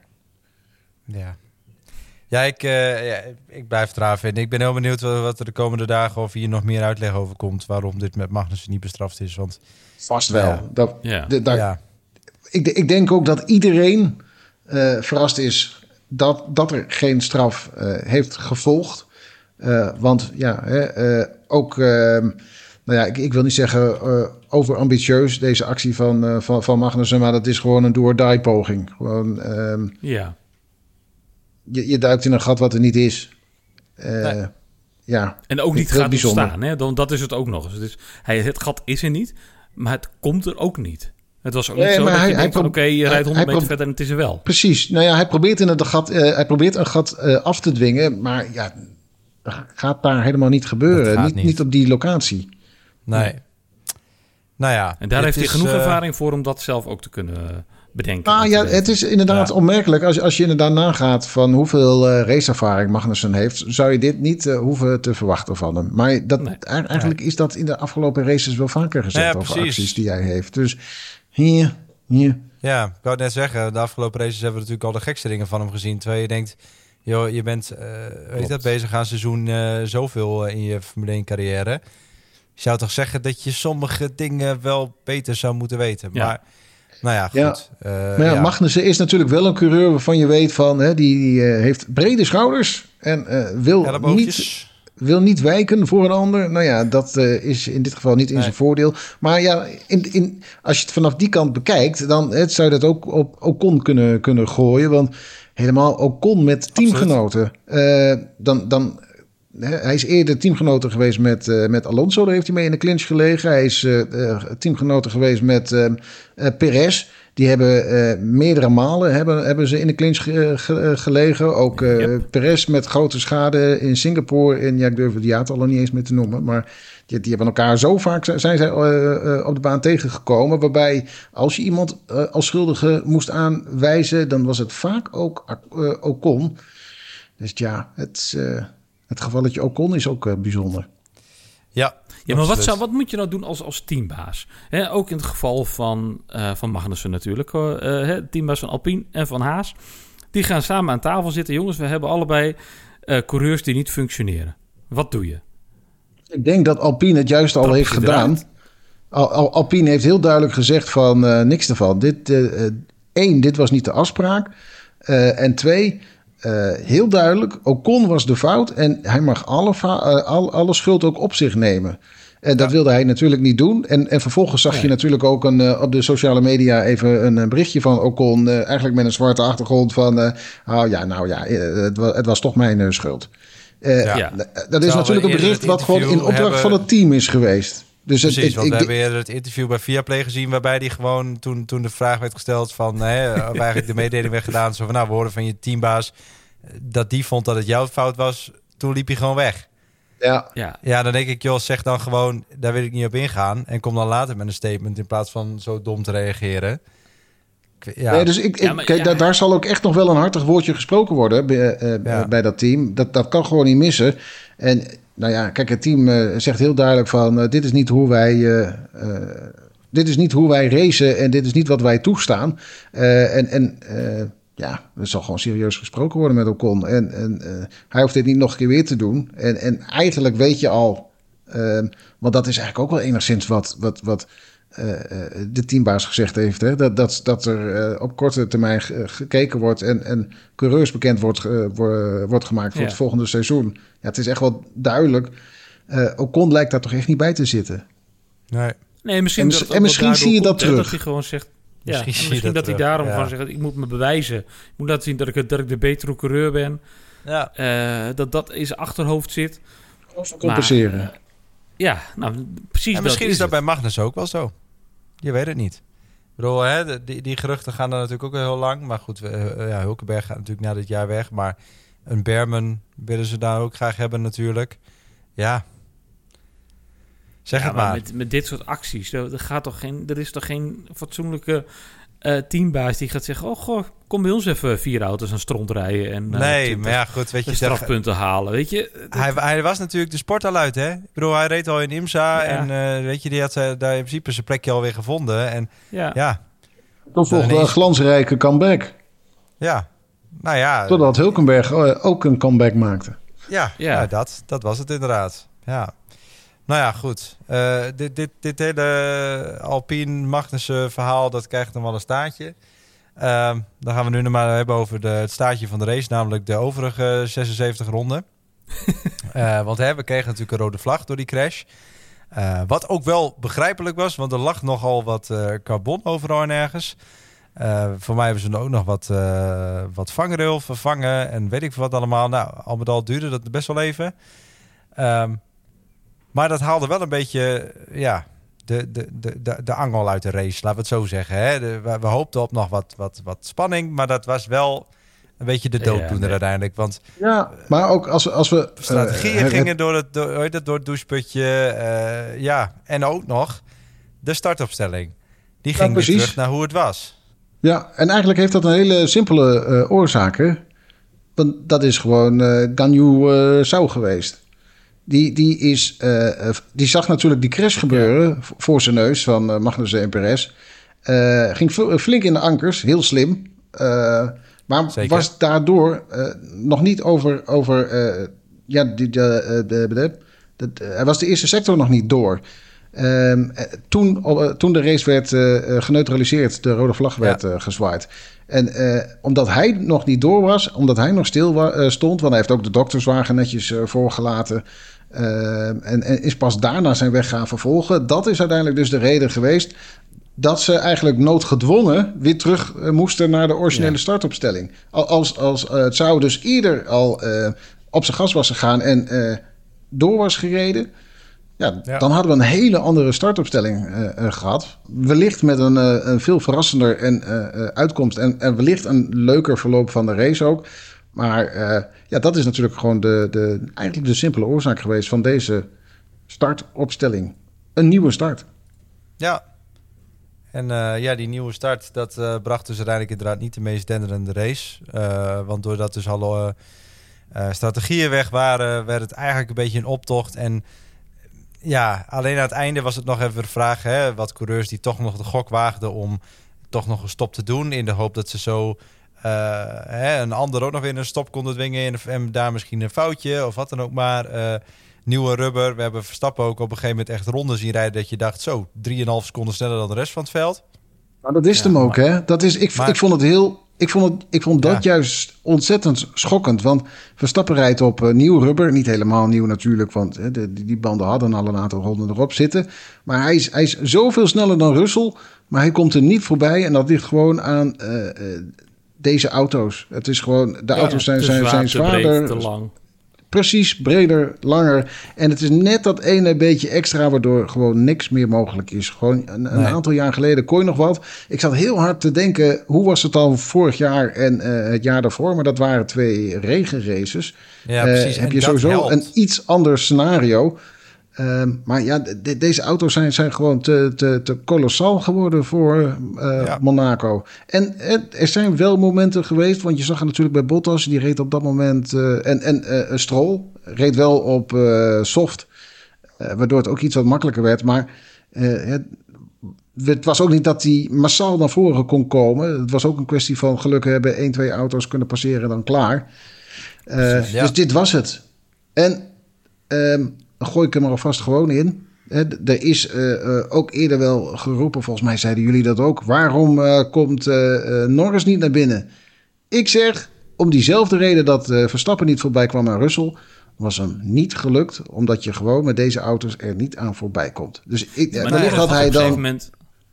Ja. Ja, ik, uh, ja, ik blijf het raar vinden. Ik ben heel benieuwd wat er de komende dagen of hier nog meer uitleg over komt waarom dit met Magnussen niet bestraft is. Want vast wel. Ja. Dat, ja. De, daar, ja. ik, ik denk ook dat iedereen uh, verrast is dat, dat er geen straf uh, heeft gevolgd. Uh, want ja, hè, uh, ook, uh, nou ja, ik, ik wil niet zeggen uh, overambitieus deze actie van, uh, van, van Magnussen, maar dat is gewoon een do-or-die poging. Gewoon. Um, ja. Je, je duikt in een gat wat er niet is. Uh, nee. Ja. En ook niet gaat ontstaan. Hè? Dan, dat is het ook nog eens. Dus hij, het gat is er niet, maar het komt er ook niet. Het was ook niet nee, zo dat hij, je denkt van, oké, okay, je rijdt honderd meter verder en het is er wel. Precies. Nou ja, hij probeert, in het gat, uh, hij probeert een gat uh, af te dwingen, maar ja, dat gaat daar helemaal niet gebeuren. Niet, niet. niet op die locatie. Nee. nee. Nou ja. En daar heeft hij genoeg uh, ervaring voor om dat zelf ook te kunnen uh, bedenken. Ah ja, het is inderdaad ja. onmerkelijk. Als, als je inderdaad nagaat van hoeveel uh, raceervaring Magnussen heeft, zou je dit niet uh, hoeven te verwachten van hem. Maar dat, nee. eigenlijk nee. is dat in de afgelopen races wel vaker gezegd ja, over precies. acties die hij heeft. Dus hier, hier. Ja, ik wou net zeggen, de afgelopen races hebben we natuurlijk al de gekste dingen van hem gezien. Terwijl je denkt, joh, je bent uh, weet dat, bezig aan een seizoen uh, zoveel uh, in je Formule één carrière. Je zou toch zeggen dat je sommige dingen wel beter zou moeten weten. Ja. Maar nou ja, goed. Ja. Uh, maar ja, ja. Magnussen is natuurlijk wel een coureur waarvan je weet van, hè, die, die uh, heeft brede schouders en uh, wil niet, wil niet wijken voor een ander. Nou ja, dat uh, is in dit geval niet in nee. zijn voordeel. Maar ja, in, in, als je het vanaf die kant bekijkt, dan het, zou je dat ook op Ocon kunnen, kunnen gooien. Want helemaal Ocon met teamgenoten, uh, dan... dan hij is eerder teamgenoten geweest met, uh, met Alonso. Daar heeft hij mee in de clinch gelegen. Hij is uh, uh, teamgenoten geweest met uh, uh, Perez. Die hebben uh, meerdere malen hebben, hebben ze in de clinch ge, ge, gelegen. Ook uh, yep. Perez met grote schade in Singapore. En ja, ik durf het jaartal al niet eens meer te noemen. Maar die, die hebben elkaar zo vaak zijn zij uh, uh, op de baan tegengekomen. Waarbij als je iemand uh, als schuldige moest aanwijzen, dan was het vaak ook uh, Ocon. Dus ja, het... Uh, Het gevalletje Ocon is ook uh, bijzonder. Ja, ja maar wat, zou, wat moet je nou doen als, als teambaas? He, ook in het geval van, uh, van Magnussen natuurlijk. Uh, he, teambaas van Alpine en van Haas. Die gaan samen aan tafel zitten. Jongens, we hebben allebei uh, coureurs die niet functioneren. Wat doe je? Ik denk dat Alpine het juist al heeft gedaan. Al, Al, Alpine heeft heel duidelijk gezegd van uh, niks ervan. Dit, uh, één, dit was niet de afspraak. Uh, en twee... Uh, heel duidelijk, Ocon was de fout en hij mag alle, fa- uh, al, alle schuld ook op zich nemen. En dat ja. wilde hij natuurlijk niet doen. En, en vervolgens zag nee. je natuurlijk ook een, uh, op de sociale media even een, een berichtje van Ocon, uh, eigenlijk met een zwarte achtergrond van, uh, oh ja, nou ja, het was, het was toch mijn uh, schuld. Uh, ja. Ja. Dat is Zal natuurlijk een bericht wat gewoon in opdracht hebben... van het team is geweest. Dus Precies, het, het, want ik, we hebben eerder het interview bij Viaplay gezien, waarbij die gewoon, toen, toen de vraag werd gesteld van, hè, of eigenlijk de mededeling werd gedaan, zo van, nou, we horen van je teambaas dat die vond dat het jouw fout was, toen liep hij gewoon weg. Ja. Ja. ja, dan denk ik, joh, zeg dan gewoon, daar wil ik niet op ingaan, en kom dan later met een statement in plaats van zo dom te reageren. Ja. Nee, dus ik, ik, ja, maar, kijk, ja, daar, daar zal ook echt nog wel een hartig woordje gesproken worden bij, uh, ja. bij dat team. Dat, dat kan gewoon niet missen. En nou ja, kijk, het team uh, zegt heel duidelijk van, uh, dit is niet hoe wij uh, uh, dit is niet hoe wij racen en dit is niet wat wij toestaan. Uh, en en uh, ja, er zal gewoon serieus gesproken worden met Ocon. En, en uh, hij hoeft dit niet nog een keer weer te doen. En, en eigenlijk weet je al, uh, want dat is eigenlijk ook wel enigszins wat, wat, wat uh, de teambaas gezegd heeft. Hè? Dat, dat, dat er uh, op korte termijn gekeken wordt en, en coureurs bekend wordt, uh, wordt gemaakt voor ja. het volgende seizoen. Ja, het is echt wel duidelijk. Uh, Ocon lijkt daar toch echt niet bij te zitten. Nee. Nee, misschien en, dat en misschien zie je dat terug. Dat hij gewoon zegt, ja, misschien, misschien dat, dat hij daarom ja. van zegt, ik moet me bewijzen. Ik moet laten zien dat ik, dat ik de betere coureur ben. Ja. Uh, dat dat in zijn achterhoofd zit. Of compenseren. Maar, uh, ja, nou, precies. En misschien dat is dat het. bij Magnus ook wel zo. Je weet het niet. Ik bedoel, hè, die, die geruchten gaan dan natuurlijk ook heel lang. Maar goed, uh, ja, Hulkenberg gaat natuurlijk na dit jaar weg. Maar een Berman willen ze daar ook graag hebben natuurlijk. Ja. Zeg ja, het maar. maar. Met, met dit soort acties, er, gaat toch geen, er is toch geen fatsoenlijke uh, teambaas die gaat zeggen... oh, goh, kom bij ons even vier auto's aan stront rijden... en uh, nee, maar ja, goed, weet je... strafpunten halen, weet je. Hij, hij was natuurlijk de sport al uit, hè? Ik bedoel, hij reed al in IMSA... Ja. en uh, weet je, die had uh, daar in principe zijn plekje alweer gevonden. En ja... ja. Toch volgde een glansrijke comeback. Ja, nou ja... Totdat Hulkenberg uh, ook een comeback maakte. Ja, ja. ja dat, dat was het inderdaad. Ja. Nou ja, goed. Uh, dit, dit, dit hele Alpine Magnussen verhaal, dat krijgt nog wel een staartje. Uh, dan gaan we nu nog maar hebben over de, het staartje van de race, namelijk de overige zesenzeventig ronden. uh, want hè, we kregen natuurlijk een rode vlag door die crash. Uh, wat ook wel begrijpelijk was, want er lag nogal wat uh, carbon overal en ergens. Uh, voor mij hebben ze ook nog wat, uh, wat vangrail vervangen en weet ik wat allemaal. Nou, al met al duurde dat best wel even. Um, maar dat haalde wel een beetje ja, de, de, de, de, de angel uit de race, laten we het zo zeggen. Hè? De, we, we hoopten op nog wat, wat, wat spanning, maar dat was wel een beetje de dooddoener ja, nee. uiteindelijk. Want ja, maar ook als we... Als we strategieën uh, gingen door het, door, door het doucheputje. Uh, ja, en ook nog de startopstelling. Die ging ja, weer terug naar hoe het was. Ja, en eigenlijk heeft dat een hele simpele uh, oorzaak. Hè? Want dat is gewoon uh, Ganyu uh, Zhou geweest. Die, die, is, uh, die zag natuurlijk die crash gebeuren ja. voor zijn neus van uh, Magnussen en Perez. Uh, ging v- flink in de ankers, heel slim. Uh, maar Zeker. was daardoor uh, nog niet over... over uh, ja, die, de, de, de, de, de, hij was de eerste sector nog niet door. Uh, toen, uh, toen de race werd uh, geneutraliseerd, de rode vlag werd ja. uh, gezwaaid. En uh, omdat hij nog niet door was, omdat hij nog stil wa- uh, stond... want hij heeft ook de dokterswagen netjes uh, voorgelaten... Uh, en, en is pas daarna zijn weg gaan vervolgen. Dat is uiteindelijk dus de reden geweest... dat ze eigenlijk noodgedwongen weer terug uh, moesten naar de originele ja. startopstelling. Als, als uh, het zou dus ieder al uh, op zijn gas was gegaan en uh, door was gereden... Ja, ja, dan hadden we een hele andere startopstelling uh, uh, gehad. Wellicht met een, uh, een veel verrassender en, uh, uitkomst. En, en wellicht een leuker verloop van de race ook. Maar uh, ja, dat is natuurlijk gewoon de, de, eigenlijk de simpele oorzaak geweest van deze startopstelling. Een nieuwe start. Ja. En uh, ja, die nieuwe start, dat uh, bracht dus uiteindelijk inderdaad niet de meest denderende race. Uh, want doordat dus alle uh, uh, strategieën weg waren, werd het eigenlijk een beetje een optocht. En ja, alleen aan het einde was het nog even de vraag... Hè, wat coureurs die toch nog de gok waagden om toch nog een stop te doen... in de hoop dat ze zo uh, hè, een ander ook nog weer een stop konden dwingen... En, en daar misschien een foutje of wat dan ook maar. Uh, nieuwe rubber. We hebben Verstappen ook op een gegeven moment echt ronden zien rijden... dat je dacht, zo, drieënhalf seconden sneller dan de rest van het veld. Nou, dat is ja, hem ook, maar, hè? Dat is, ik, maar, ik vond het heel... Ik vond, het, ik vond dat ja. juist ontzettend schokkend. Want Verstappen rijdt op uh, nieuw rubber. Niet helemaal nieuw natuurlijk, want hè, de, die banden hadden al een aantal ronden erop zitten. Maar hij is, hij is zoveel sneller dan Russell. Maar hij komt er niet voorbij. En dat ligt gewoon aan uh, uh, deze auto's. Het is gewoon, de ja, auto's zijn, zijn, zijn zwaarder. Te lang. Precies, breder, langer. En het is net dat ene beetje extra... waardoor gewoon niks meer mogelijk is. Gewoon een, een nee. aantal jaar geleden kon je nog wat. Ik zat heel hard te denken... hoe was het dan vorig jaar en uh, het jaar daarvoor? Maar dat waren twee regenraces. Ja, precies. Uh, heb je sowieso helpt. een iets ander scenario... Uh, maar ja, de, deze auto's zijn, zijn gewoon te, te, te kolossaal geworden voor uh, ja. Monaco. En het, er zijn wel momenten geweest, want je zag het natuurlijk bij Bottas, die reed op dat moment... Uh, en en uh, Stroll reed wel op uh, soft, uh, waardoor het ook iets wat makkelijker werd. Maar uh, het, het was ook niet dat hij massaal naar voren kon komen. Het was ook een kwestie van geluk hebben, één, twee auto's kunnen passeren en dan klaar. Uh, Precies, ja. Dus dit was het. En... Um, dan gooi ik hem er alvast gewoon in. He, er is uh, uh, ook eerder wel geroepen, volgens mij zeiden jullie dat ook... waarom uh, komt uh, uh, Norris niet naar binnen? Ik zeg, om diezelfde reden dat uh, Verstappen niet voorbij kwam aan Russell... was hem niet gelukt, omdat je gewoon met deze auto's er niet aan voorbij komt. Dus ik, ja, wellicht had hij dan... Moment,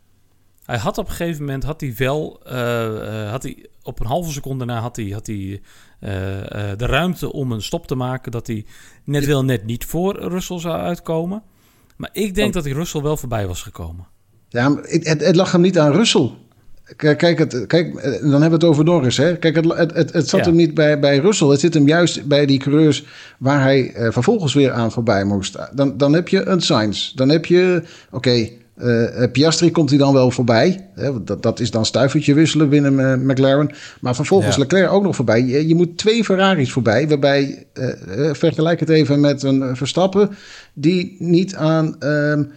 hij had op een gegeven moment, had hij wel... Uh, uh, had hij, op een halve seconde na had hij... Had hij Uh, uh, de ruimte om een stop te maken... dat hij net wel net niet voor Russell zou uitkomen. Maar ik denk oh. dat hij Russell wel voorbij was gekomen. Ja, het, het, het lag hem niet aan Russell. Kijk, het, kijk, dan hebben we het over Norris. Hè? Kijk, het, het, het, het zat ja. hem niet bij, bij Russell. Het zit hem juist bij die coureurs... waar hij uh, vervolgens weer aan voorbij moest. Dan, dan heb je een Sainz. Dan heb je... Oké, okay, Uh, Piastri komt hij dan wel voorbij. Hè, dat, dat is dan stuivertje wisselen binnen uh, McLaren. Maar vervolgens ja. Leclerc ook nog voorbij. Je, je moet twee Ferraris voorbij. Waarbij, uh, uh, vergelijk het even met een Verstappen... die niet aan uh, uh,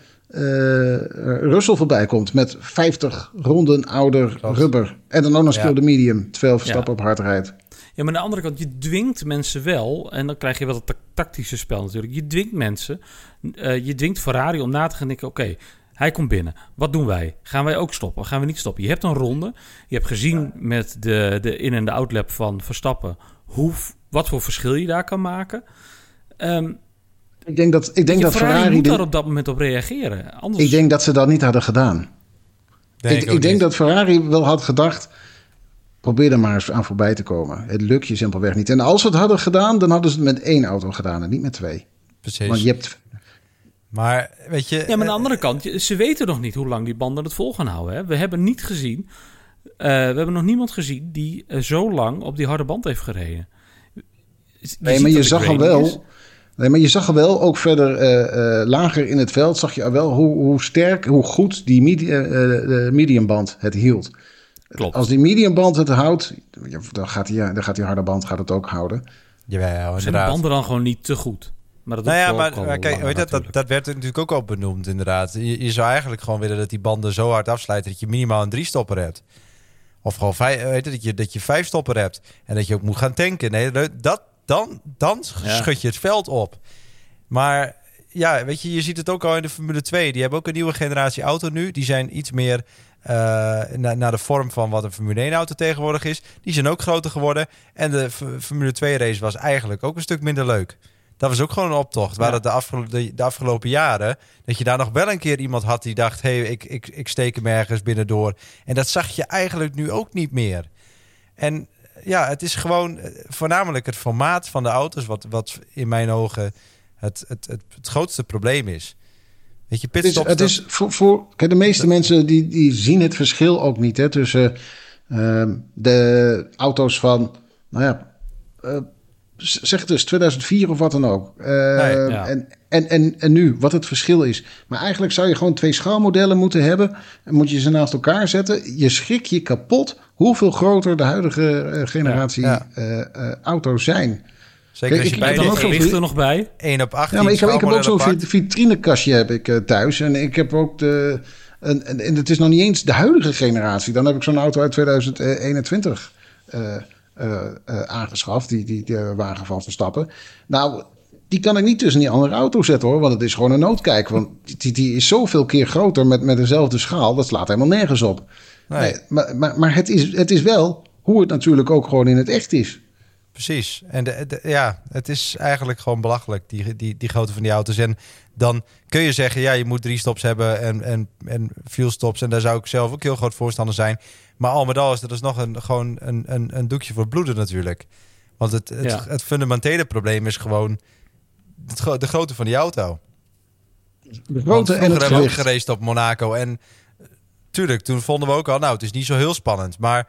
Russell voorbij komt. Met vijftig ronden ouder Klopt. rubber. En dan ook nog speelde ja. medium. Terwijl Verstappen ja. op hard rijdt. Ja, maar aan de andere kant, je dwingt mensen wel... en dan krijg je wel het tactische spel natuurlijk. Je dwingt mensen... Uh, je dwingt Ferrari om na te gaan denken... oké, okay, hij komt binnen. Wat doen wij? Gaan wij ook stoppen? Gaan we niet stoppen? Je hebt een ronde. Je hebt gezien ja. met de, de in- en de outlap van Verstappen... Hoe, wat voor verschil je daar kan maken. Um, ik denk dat, ik denk dat Ferrari, Ferrari moet de... daar op dat moment op reageren. Anders... Ik denk dat ze dat niet hadden gedaan. Denk ik ik denk dat Ferrari wel had gedacht... probeer er maar eens aan voorbij te komen. Het lukt je simpelweg niet. En als ze het hadden gedaan... dan hadden ze het met één auto gedaan en niet met twee. Precies. Want je hebt... Maar weet je... Ja, maar aan de andere kant, ze weten nog niet hoe lang die banden het vol gaan houden. Hè? We hebben niet gezien... Uh, we hebben nog niemand gezien die uh, zo lang op die harde band heeft gereden. Je nee, maar je zag al wel... Nee, maar je zag al wel, ook verder uh, uh, lager in het veld... zag je al wel hoe, hoe sterk, hoe goed die medi- uh, de mediumband het hield. Klopt. Als die mediumband het houdt... dan gaat die, dan gaat die harde band gaat het ook houden. Jawel, zijn de banden dan gewoon niet te goed? Maar dat nou ja, maar, maar kijk, weet je, dat, dat werd natuurlijk ook al benoemd inderdaad. Je, je zou eigenlijk gewoon willen dat die banden zo hard afsluiten... dat je minimaal een drie stopper hebt. Of gewoon vijf, weet je, dat, je, dat je vijf stopper hebt. En dat je ook moet gaan tanken. Nee, dat, dan, dan ja. schud je het veld op. Maar ja, weet je, je ziet het ook al in de Formule twee. Die hebben ook een nieuwe generatie auto nu. Die zijn iets meer uh, naar na de vorm van wat een Formule één auto tegenwoordig is. Die zijn ook groter geworden. En de F- Formule twee race was eigenlijk ook een stuk minder leuk. Dat was ook gewoon een optocht. Waar ja. het de, afgelo- de, de afgelopen jaren... dat je daar nog wel een keer iemand had die dacht... hé, hey, ik, ik, ik steek hem ergens binnendoor. En dat zag je eigenlijk nu ook niet meer. En ja, het is gewoon voornamelijk het formaat van de auto's... wat, wat in mijn ogen het, het, het, het grootste probleem is. Weet je, pitstops... Het is, het is voor, voor kijk, de meeste dat, mensen die, die zien het verschil ook niet... Hè, tussen uh, de auto's van... nou ja... Uh, zeg het dus, tweeduizend vier of wat dan ook. Uh, nee, ja. en, en, en, en nu, wat het verschil is. Maar eigenlijk zou je gewoon twee schaalmodellen moeten hebben. En moet je ze naast elkaar zetten. Je schrik je kapot hoeveel groter de huidige uh, generatie ja, ja. Uh, uh, auto's zijn. Zeker als je bij de gewichten nog bij. één op achttien. Ja, maar ik heb, ik heb ook zo'n vitrinekastje heb ik, uh, thuis. En ik heb ook de... En, en, en het is nog niet eens de huidige generatie. Dan heb ik zo'n auto uit tweeduizend eenentwintig... Uh, Uh, uh, aangeschaft, die, die, die wagen van Verstappen. Nou, die kan ik niet tussen die andere auto zetten hoor, want het is gewoon een noodkijk. Want die, die is zoveel keer groter met, met dezelfde schaal, dat slaat helemaal nergens op. Nee. Nee, maar maar, maar het, is, het is wel hoe het natuurlijk ook gewoon in het echt is. Precies. En de, de, ja, het is eigenlijk gewoon belachelijk, die, die, die grootte van die auto's. En dan kun je zeggen, ja, je moet drie stops hebben en, en, en fuel stops. En daar zou ik zelf ook heel groot voorstander zijn. Maar al met al is dat dus nog een, gewoon een, een, een doekje voor bloeden natuurlijk. Want het, het, ja. het fundamentele probleem is gewoon het, de grootte van die auto. De grootte en het hebben we ook geraced op Monaco. En tuurlijk, toen vonden we ook al, nou, het is niet zo heel spannend. Maar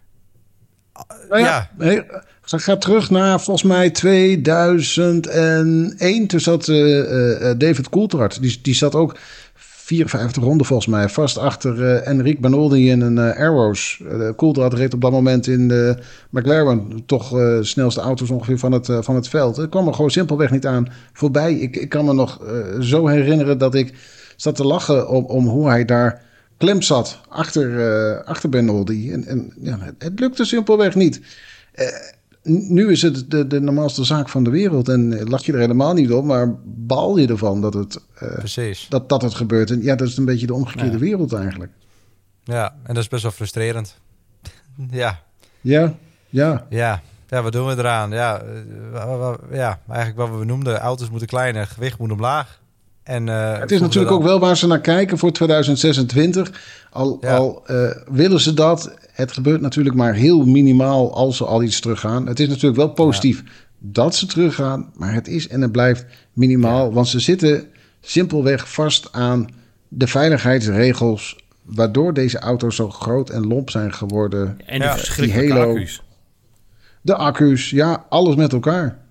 nou ja, ja. Nee, ga terug naar volgens mij tweeduizend één. Toen zat uh, uh, David Coulthard. Die, die zat ook vierenvijftig ronden volgens mij vast achter uh, Enrique Bernoldi in een uh, Arrows. Uh, Coulthard reed op dat moment in de McLaren. Toch uh, snelste auto's ongeveer van het, uh, van het veld. Het kwam er gewoon simpelweg niet aan voorbij. Ik, ik kan me nog uh, zo herinneren dat ik zat te lachen om, om hoe hij daar klem zat achter, uh, achter Bernoldi. En, en ja, het, het lukte simpelweg niet. Uh, nu is het de, de normaalste zaak van de wereld. En lach je er helemaal niet op, maar baal je ervan dat het, uh, Precies. Dat, dat het gebeurt. En ja, dat is een beetje de omgekeerde ja. wereld eigenlijk. Ja, en dat is best wel frustrerend. ja. Ja, ja. Ja, ja, wat doen we eraan? Ja, ja, eigenlijk wat we noemden. Auto's moeten kleiner, gewicht moet omlaag. En, uh, het is natuurlijk ook wel waar ze naar kijken voor tweeduizend zesentwintig. Al, ja. al uh, willen ze dat. Het gebeurt natuurlijk maar heel minimaal als ze al iets teruggaan. Het is natuurlijk wel positief ja. dat ze teruggaan. Maar het is en het blijft minimaal. Ja. Want ze zitten simpelweg vast aan de veiligheidsregels. Waardoor deze auto's zo groot en lomp zijn geworden. En de ja. verschrikkelijke accu's. De accu's, ja, alles met elkaar.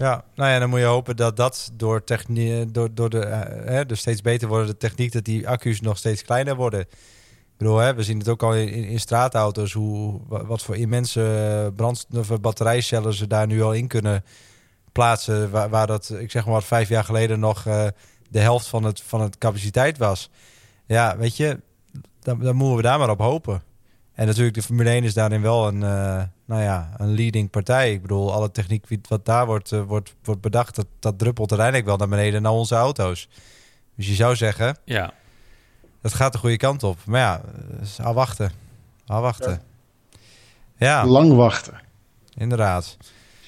Ja, nou ja, dan moet je hopen dat dat door, technie- door, door de, uh, de steeds beter wordende techniek, dat die accu's nog steeds kleiner worden. Ik bedoel, hè, we zien het ook al in, in straatauto's, hoe, wat voor immense brandstof, batterijcellen ze daar nu al in kunnen plaatsen, waar, waar dat, ik zeg maar wat, vijf jaar geleden nog uh, de helft van het, van het capaciteit was. Ja, weet je, dan, dan moeten we daar maar op hopen. En natuurlijk, de Formule één is daarin wel een, uh, nou ja, een leading partij. Ik bedoel, alle techniek wat daar wordt, uh, wordt, wordt bedacht, dat, dat druppelt uiteindelijk wel naar beneden naar onze auto's. Dus je zou zeggen, ja, dat gaat de goede kant op. Maar ja, dus afwachten. Afwachten. Ja. ja. Lang wachten. Inderdaad.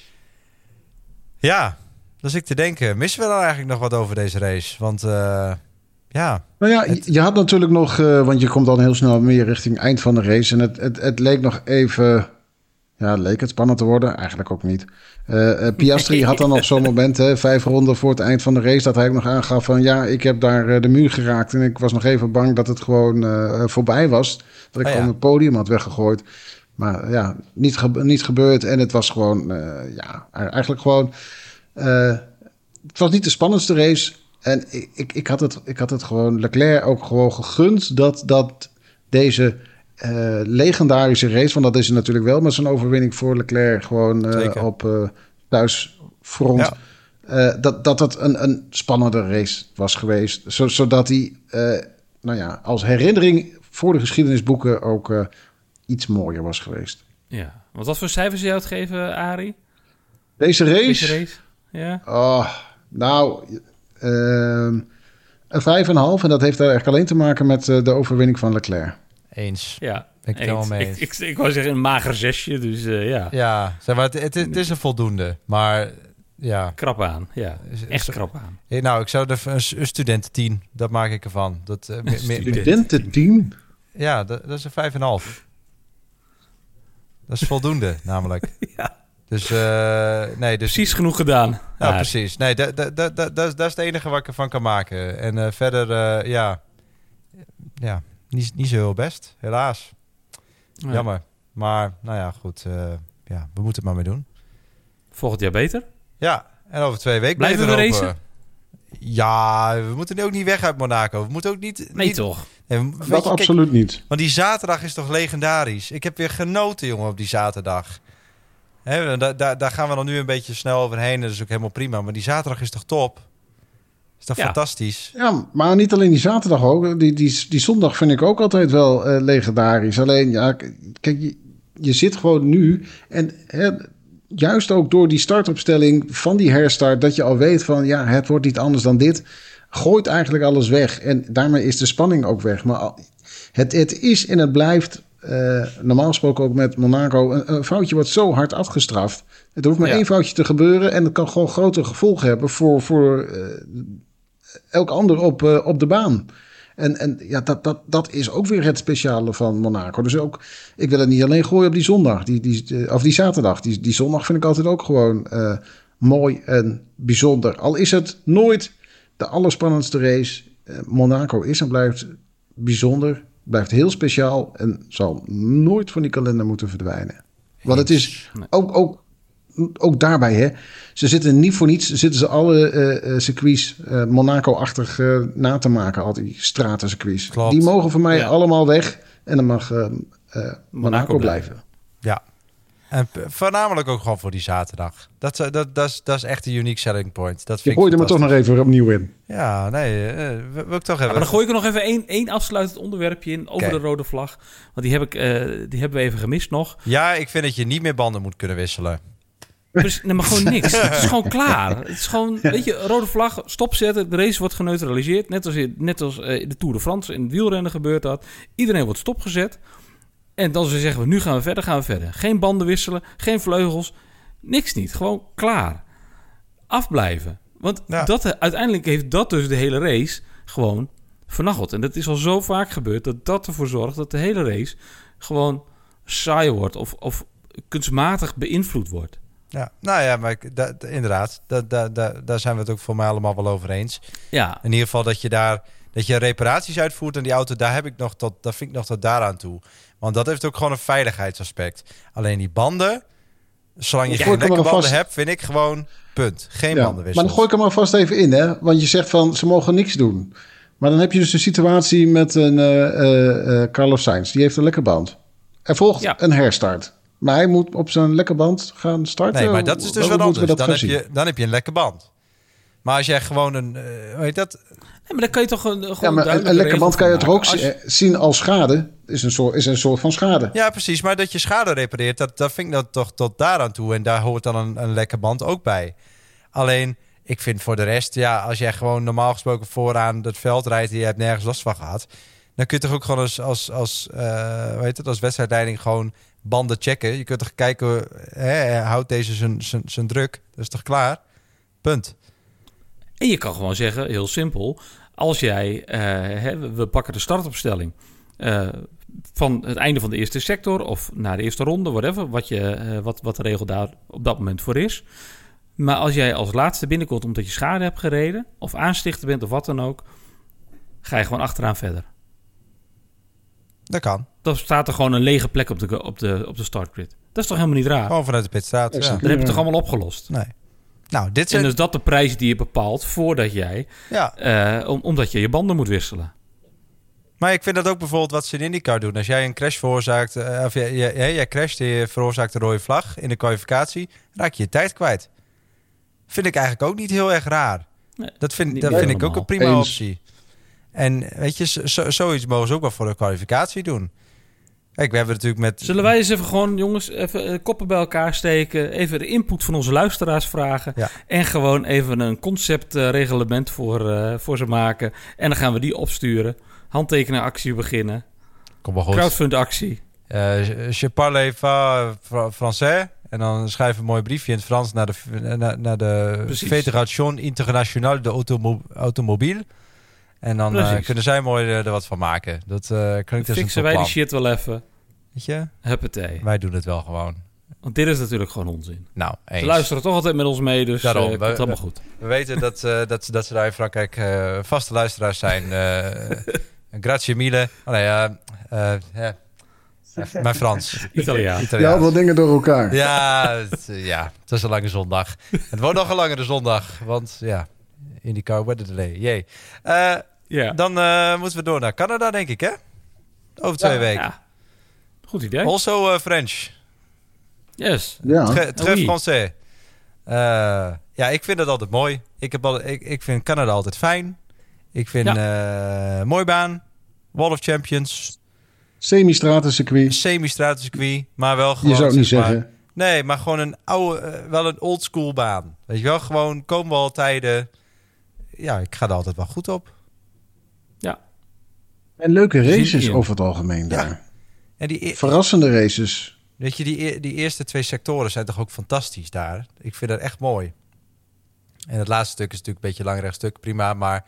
Ja, dat is ik te denken. Missen we dan eigenlijk nog wat over deze race? Want uh, ja... Nou ja, het... je had natuurlijk nog... Uh, want je komt dan heel snel meer richting eind van de race. En het, het, het leek nog even... Ja, leek het spannend te worden? Eigenlijk ook niet. Uh, uh, Piastri had dan nog zo'n moment, hè, vijf ronden voor het eind van de race, dat hij ook nog aangaf van ja, ik heb daar uh, de muur geraakt en ik was nog even bang dat het gewoon uh, voorbij was. Dat ik oh, gewoon ja. het podium had weggegooid. Maar ja, niet, ge- niet gebeurd en het was gewoon, uh, ja, eigenlijk gewoon... Uh, het was niet de spannendste race. En ik, ik, ik, had het, ik had het gewoon Leclerc ook gewoon gegund dat, dat deze... Uh, legendarische race, want dat is het natuurlijk wel met zo'n overwinning voor Leclerc gewoon uh, op uh, thuisfront. Ja. Uh, dat, dat het een, een spannende race was geweest. Zo, zodat hij, uh, nou ja, als herinnering voor de geschiedenisboeken ook uh, iets mooier was geweest. Ja, want wat voor cijfers zou je uitgeven, Arie? Deze race? Deze race, ja. Oh, nou, uh, een vijf en een half. En dat heeft eigenlijk alleen te maken met uh, de overwinning van Leclerc. Eens. Ja, ik tel mee. Ik, ik, ik wou zeggen een mager zesje, dus uh, ja. Ja, zeg maar, het, het, het is een voldoende, maar ja. Krap aan, ja. Echt krap aan. Ja, nou, ik zou er een, een studententien, dat maak ik ervan. Dat, uh, een studententien? Ja, dat, dat is een vijf en een half. Dat is voldoende, namelijk. Ja. Dus, uh, nee, dus... Precies genoeg gedaan. Nou, ja. precies. Nee, dat, dat, dat, dat, dat is het enige wat ik ervan kan maken. En uh, verder, uh, ja... Ja... Niet, niet zo heel best, helaas. Nee. Jammer. Maar, nou ja, goed. Uh, ja, we moeten het maar mee doen. Volgend jaar beter? Ja, en over twee weken blijven we racen? Ja, we moeten ook niet weg uit Monaco. We moeten ook niet... Nee, niet, toch? Nee, dat je, absoluut kijk, niet. Want die zaterdag is toch legendarisch? Ik heb weer genoten, jongen, op die zaterdag. Hè, daar, daar, daar gaan we dan nu een beetje snel overheen. Dat is ook helemaal prima. Maar die zaterdag is toch top? Is toch ja. fantastisch? Ja, maar niet alleen die zaterdag ook. Die, die, die zondag vind ik ook altijd wel uh, legendarisch. Alleen, ja, kijk, je, je zit gewoon nu... En hè, juist ook door die startopstelling van die herstart... dat je al weet van, ja, het wordt niet anders dan dit... gooit eigenlijk alles weg. En daarmee is de spanning ook weg. Maar het, het is en het blijft... Uh, normaal gesproken ook met Monaco... Een, een foutje wordt zo hard afgestraft. Het hoeft maar ja. één foutje te gebeuren... en dat kan gewoon grote gevolgen hebben... voor, voor uh, elk ander op, uh, op de baan. En, en ja, dat, dat, dat is ook weer het speciale van Monaco. Dus ook, ik wil het niet alleen gooien op die zondag... Die, die, uh, of die zaterdag. Die, die zondag vind ik altijd ook gewoon uh, mooi en bijzonder. Al is het nooit de allerspannendste race... Uh, Monaco is en blijft bijzonder... blijft heel speciaal en zal nooit van die kalender moeten verdwijnen. Want het is ook, ook, ook daarbij, hè. Ze zitten niet voor niets, zitten ze alle uh, circuits uh, Monaco-achtig uh, na te maken, al die stratencircuits. Klopt. Die mogen voor mij ja. allemaal weg en dan mag uh, uh, Monaco, Monaco blijven. blijven. Ja. En voornamelijk ook gewoon voor die zaterdag. Dat, dat, dat, dat, is, dat is echt een unique selling point. Dat vind je gooit er maar toch nog even opnieuw in. Ja, nee, uh, wil ik toch even... Ja, maar dan gooi ik er nog even één, één afsluitend onderwerpje in over okay. de rode vlag. Want die, heb ik, uh, die hebben we even gemist nog. Ja, ik vind dat je niet meer banden moet kunnen wisselen. Dus, nee, maar gewoon niks. Het is gewoon klaar. Het is gewoon, weet je, rode vlag, stopzetten. De race wordt geneutraliseerd. Net als, net als uh, de Tour de France in het wielrennen gebeurt dat. Iedereen wordt stopgezet. En dan zeggen we, nu gaan we verder, gaan we verder. Geen banden wisselen, geen vleugels, niks niet. Gewoon klaar. Afblijven. Want ja. dat, uiteindelijk heeft dat dus de hele race gewoon vernacheld. En dat is al zo vaak gebeurd dat dat ervoor zorgt dat de hele race gewoon saai wordt of, of kunstmatig beïnvloed wordt. Ja, nou ja, maar da, da, inderdaad, da, da, da, daar zijn we het ook voor mij allemaal wel over eens. Ja. In ieder geval dat je daar dat je reparaties uitvoert aan die auto, daar heb ik nog tot, daar vind ik nog tot daaraan toe. Want dat heeft ook gewoon een veiligheidsaspect. Alleen die banden, Zolang je Ja, geen gooi ik hem lekke er banden vast- hebt, vind ik gewoon punt. Geen Ja, bandenwissels. maar dan gooi ik hem alvast even in, hè? Want je zegt van ze mogen niks doen. Maar dan heb je dus een situatie met een uh, uh, uh, Carlos Sainz. Die heeft een lekke band. Er volgt Ja. een herstart. Maar hij moet op zijn lekke band gaan starten. Nee, maar dat is dus Hoe wat moeten we anders. dat Dan gaan heb, zien? je, dan heb je een lekke band. Maar als jij gewoon een... Uh, hoe heet dat? Nee, maar dan kan je toch een, gewoon Ja, maar een, duidelijke een lekke regel band kan je het van ook maken. zi- Als je- zien als schade. Is een soort, is een soort van schade. Ja, precies. Maar dat je schade repareert, dat, dat vind ik dat toch tot daaraan toe. En daar hoort dan een, een lekke band ook bij. Alleen, ik vind voor de rest... Ja, als jij gewoon normaal gesproken vooraan het veld rijdt... en je hebt nergens last van gehad... dan kun je toch ook gewoon als, als, als, uh, hoe heet het, als wedstrijdleiding gewoon banden checken. Je kunt toch kijken, hè, houdt deze zijn, zijn, zijn druk? Dat is toch klaar? Punt. En je kan gewoon zeggen, heel simpel... als jij, uh, hè, we pakken de startopstelling... Uh, van het einde van de eerste sector... of naar de eerste ronde, whatever... wat, je, uh, wat, wat de regel daar op dat moment voor is. Maar als jij als laatste binnenkomt... omdat je schade hebt gereden... of aanstichter bent of wat dan ook... ga je gewoon achteraan verder. Dat kan. Dan staat er gewoon een lege plek op de, op de, op de startgrid. Dat is toch helemaal niet raar? Gewoon vanuit de pitstraat. Ja. Dan heb je het toch allemaal opgelost? Nee. Nou, dit En zijn... dus dat de prijs die je bepaalt voordat jij... Ja. Uh, om, omdat je je banden moet wisselen. Maar ik vind dat ook bijvoorbeeld wat ze in IndyCar doen. Als jij een crash veroorzaakt... Uh, of jij, jij, jij crasht en je veroorzaakt een rode vlag in de kwalificatie... raak je je tijd kwijt. Vind ik eigenlijk ook niet heel erg raar. Nee, dat vind, dat vind ik ook een prima Eens. optie. En weet je, zo, zoiets mogen ze ook wel voor de kwalificatie doen. Kijk, we hebben natuurlijk met... Zullen wij eens even gewoon, jongens, even uh, koppen bij elkaar steken... even de input van onze luisteraars vragen... Ja. en gewoon even een conceptreglement uh, voor, uh, voor ze maken... en dan gaan we die opsturen. Handtekenen actie beginnen. Kom maar goed. Crowdfund actie. Uh, je parle pas français... En dan schrijf je een mooi briefje in het Frans... naar de, naar, naar de Fédération Internationale de Automo- Automobiel... En dan uh, kunnen zij mooi er, er wat van maken. Dat uh, klinkt als een fixen wij die shit wel even. Weet je? Huppatee. Wij doen het wel gewoon. Want dit is natuurlijk gewoon onzin. Nou, eens. Ze luisteren toch altijd met ons mee, dus Daarom, uh, komt we, allemaal goed. We weten dat, uh, dat, ze, dat ze daar in Frankrijk uh, vaste luisteraars zijn. Uh, grazie mille. Oh nee, uh, uh, yeah. Mijn Frans. Italiaan. Ja, allemaal dingen door elkaar. Ja, het, ja, het is een lange zondag. Het wordt nog een langere zondag, want ja... IndyCar weather delay, jee. Uh, yeah. Dan uh, moeten we door naar Canada, denk ik, hè? Over twee ja, weken. Ja. Goed idee. Also uh, French. Yes. Ja. Très, très oui. Français. Uh, ja, ik vind het altijd mooi. Ik, heb al, ik, ik vind Canada altijd fijn. Ik vind ja. uh, mooi baan. Wall of Champions. Semi-stratencircuit. Semi-stratencircuit, maar wel gewoon... Je zou het niet zeg maar, zeggen. Nee, maar gewoon een oude, uh, wel een oldschool baan. Weet je wel, gewoon komen we al tijden... Ja, ik ga er altijd wel goed op. Ja. En leuke races over het algemeen daar. Ja. En die e- Verrassende races. Weet je, die, e- die eerste twee sectoren zijn toch ook fantastisch daar. Ik vind dat echt mooi. En het laatste stuk is natuurlijk een beetje een langrecht stuk, prima, maar...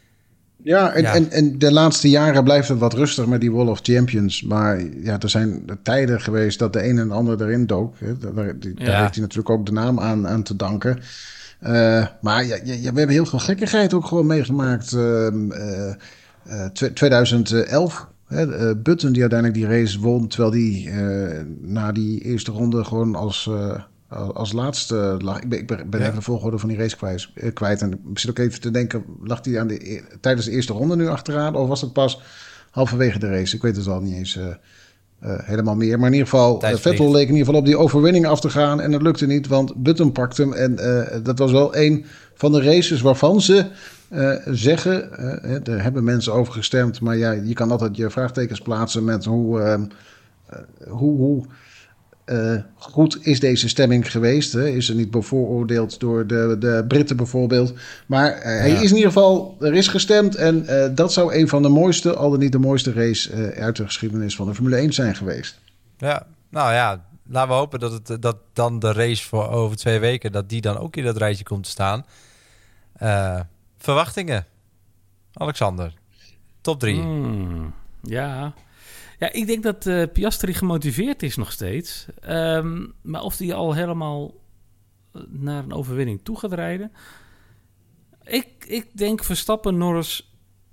Ja, en, ja. En, en de laatste jaren blijft het wat rustig met die Wall of Champions. Maar ja, er zijn tijden geweest dat de een en de ander erin dook. Hè. Daar, daar, daar ja. heeft hij natuurlijk ook de naam aan, aan te danken. Uh, maar ja, ja, we hebben heel veel gekkigheid ook gewoon meegemaakt. Uh, uh, uh, twintig elf, hè, uh, Button die uiteindelijk die race won... terwijl die uh, na die eerste ronde gewoon als, uh, als laatste lag. Ik ben, ik ben, ben ja. even de volgorde van die race kwijt. Uh, kwijt. En ik zit ook even te denken, lag hij aan de, tijdens de eerste ronde nu achteraan... of was het pas halverwege de race? Ik weet het al niet eens... Uh, Uh, helemaal meer. Maar in ieder geval, uh, Vettel leek in ieder geval op die overwinning af te gaan. En dat lukte niet, want Button pakte hem. En uh, dat was wel een van de races waarvan ze uh, zeggen... Uh, er hebben mensen over gestemd. Maar ja, je kan altijd je vraagtekens plaatsen met hoe... Uh, uh, hoe, hoe uh, goed is deze stemming geweest? Hè? Is er niet bevooroordeeld door de, de Britten bijvoorbeeld? Maar uh, hij ja. is in ieder geval... Er is gestemd en uh, dat zou een van de mooiste... al dan niet de mooiste race uh, uit de geschiedenis van de Formule één zijn geweest. Ja, nou ja, laten we hopen dat, het, dat dan de race voor over twee weken... dat die dan ook in dat rijtje komt te staan. Uh, verwachtingen? Alexander, top drie. Mm, ja... Ja, ik denk dat uh, Piastri gemotiveerd is nog steeds. Um, maar of hij al helemaal naar een overwinning toe gaat rijden... Ik, ik denk Verstappen, Norris,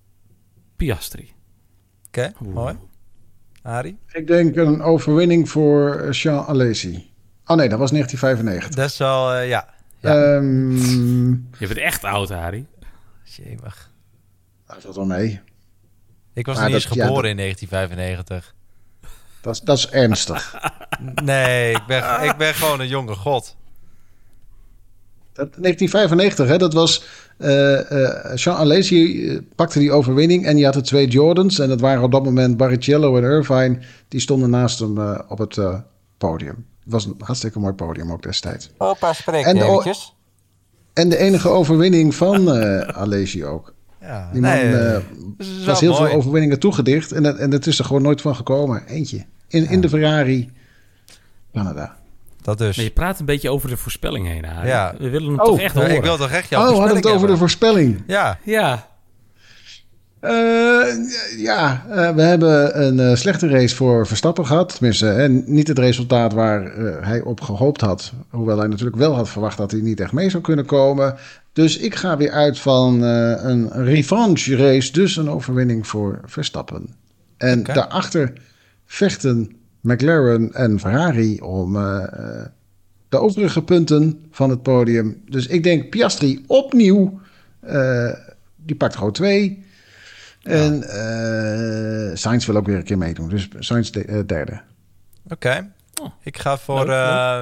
Piastri. Oké, okay, mooi. Arie? Ik denk een overwinning voor Jean Alesi. Oh nee, dat was negentien vijfennegentig. Dat is wel, uh, ja. ja. Um, Je bent echt oud, Harry. Jemig. Dat valt wel mee. Ik was maar niet eens dat, geboren ja, dat, in negentien vijfennegentig. Dat is, dat is ernstig. Nee, ik ben, ik ben gewoon een jonge god. Dat, negentien vijfennegentig, hè, dat was... Uh, uh, Sean Alesi uh, pakte die overwinning en je had de twee Jordans. En dat waren op dat moment Barrichello en Irvine. Die stonden naast hem uh, op het uh, podium. Het was een hartstikke mooi podium ook destijds. Opa, spreek en, de, eventjes. En de enige overwinning van uh, Alesi ook. Ja, die man nee, uh, was heel mooi. veel overwinningen toegedicht. En, en het is er gewoon nooit van gekomen. Eentje. In, ja. in de Ferrari Canada. Dat dus. Maar je praat een beetje over de voorspelling heen, Harry. Ja. We willen hem oh, toch echt horen. Ik wil toch echt jouw oh, voorspelling we hadden het over hebben. de voorspelling. Ja. Ja. Uh, ja, uh, we hebben een uh, slechte race voor Verstappen gehad. Tenminste, en niet het resultaat waar uh, hij op gehoopt had. Hoewel hij natuurlijk wel had verwacht dat hij niet echt mee zou kunnen komen. Dus ik ga weer uit van uh, een revanche race. Dus een overwinning voor Verstappen. En okay. daarachter vechten McLaren en Ferrari om uh, de overige punten van het podium. Dus ik denk Piastri opnieuw. Uh, die pakt gewoon twee. Ja. En uh, Sainz wil ook weer een keer meedoen. Dus Sainz de, uh, derde. Oké. Okay. Oh. Ik ga voor... Uh,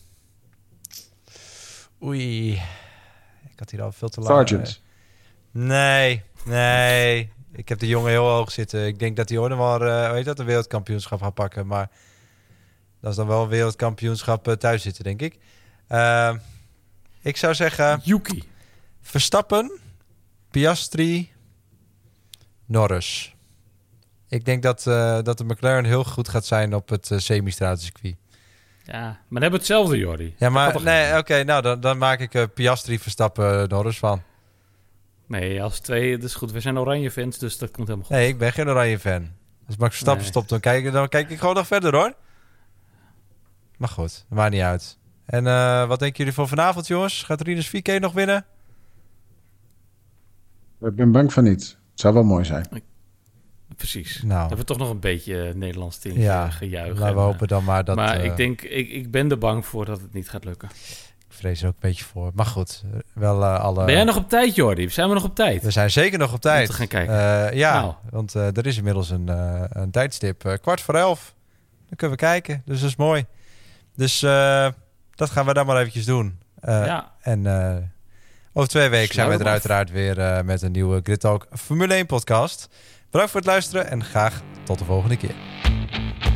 oei. Ik had hier al veel te lang. Sargent. Nee, nee. Ik heb de jongen heel hoog zitten. Ik denk dat hij ooit nog wel uh, hoe heet dat, een wereldkampioenschap gaat pakken. Maar dat is dan wel een wereldkampioenschap uh, thuis zitten, denk ik. Uh, ik zou zeggen... Yuki. Verstappen, Piastri, Norris. Ik denk dat, uh, dat de McLaren heel goed gaat zijn op het uh, semi-stratencircuit. Ja, maar dan hebben we hetzelfde, Jordi. Ja, maar nee, oké, okay, nou dan, dan maak ik uh, Piastri, Verstappen, Norris van. Nee, als twee, dat is goed. We zijn oranje fans, dus dat komt helemaal goed. Nee, ik ben geen oranje fan. Als Max Verstappen nee. stopt, dan kijk, dan kijk ik gewoon nog verder, hoor. Maar goed, dat maakt niet uit. En uh, wat denken jullie voor vanavond, jongens? Gaat Rinus V K nog winnen? Ik ben bang van niet. Het zou wel mooi zijn. Precies. Nou. Hebben we toch nog een beetje Nederlands tintje ja, gejuich. Maar we en, hopen dan maar dat... Maar uh, ik denk, ik, ik ben er bang voor dat het niet gaat lukken. Ik vrees er ook een beetje voor. Maar goed, wel uh, alle... Ben jij nog op tijd, Jordi? Zijn we nog op tijd? We zijn zeker nog op tijd. Om te gaan kijken. Uh, ja, nou. want uh, er is inmiddels een, uh, een tijdstip. Uh, kwart voor elf. Dan kunnen we kijken. Dus dat is mooi. Dus uh, dat gaan we dan maar eventjes doen. Uh, ja. En uh, over twee weken zijn we er uiteraard weer uh, met een nieuwe Grid Talk Formule één podcast. Bedankt voor het luisteren en graag tot de volgende keer.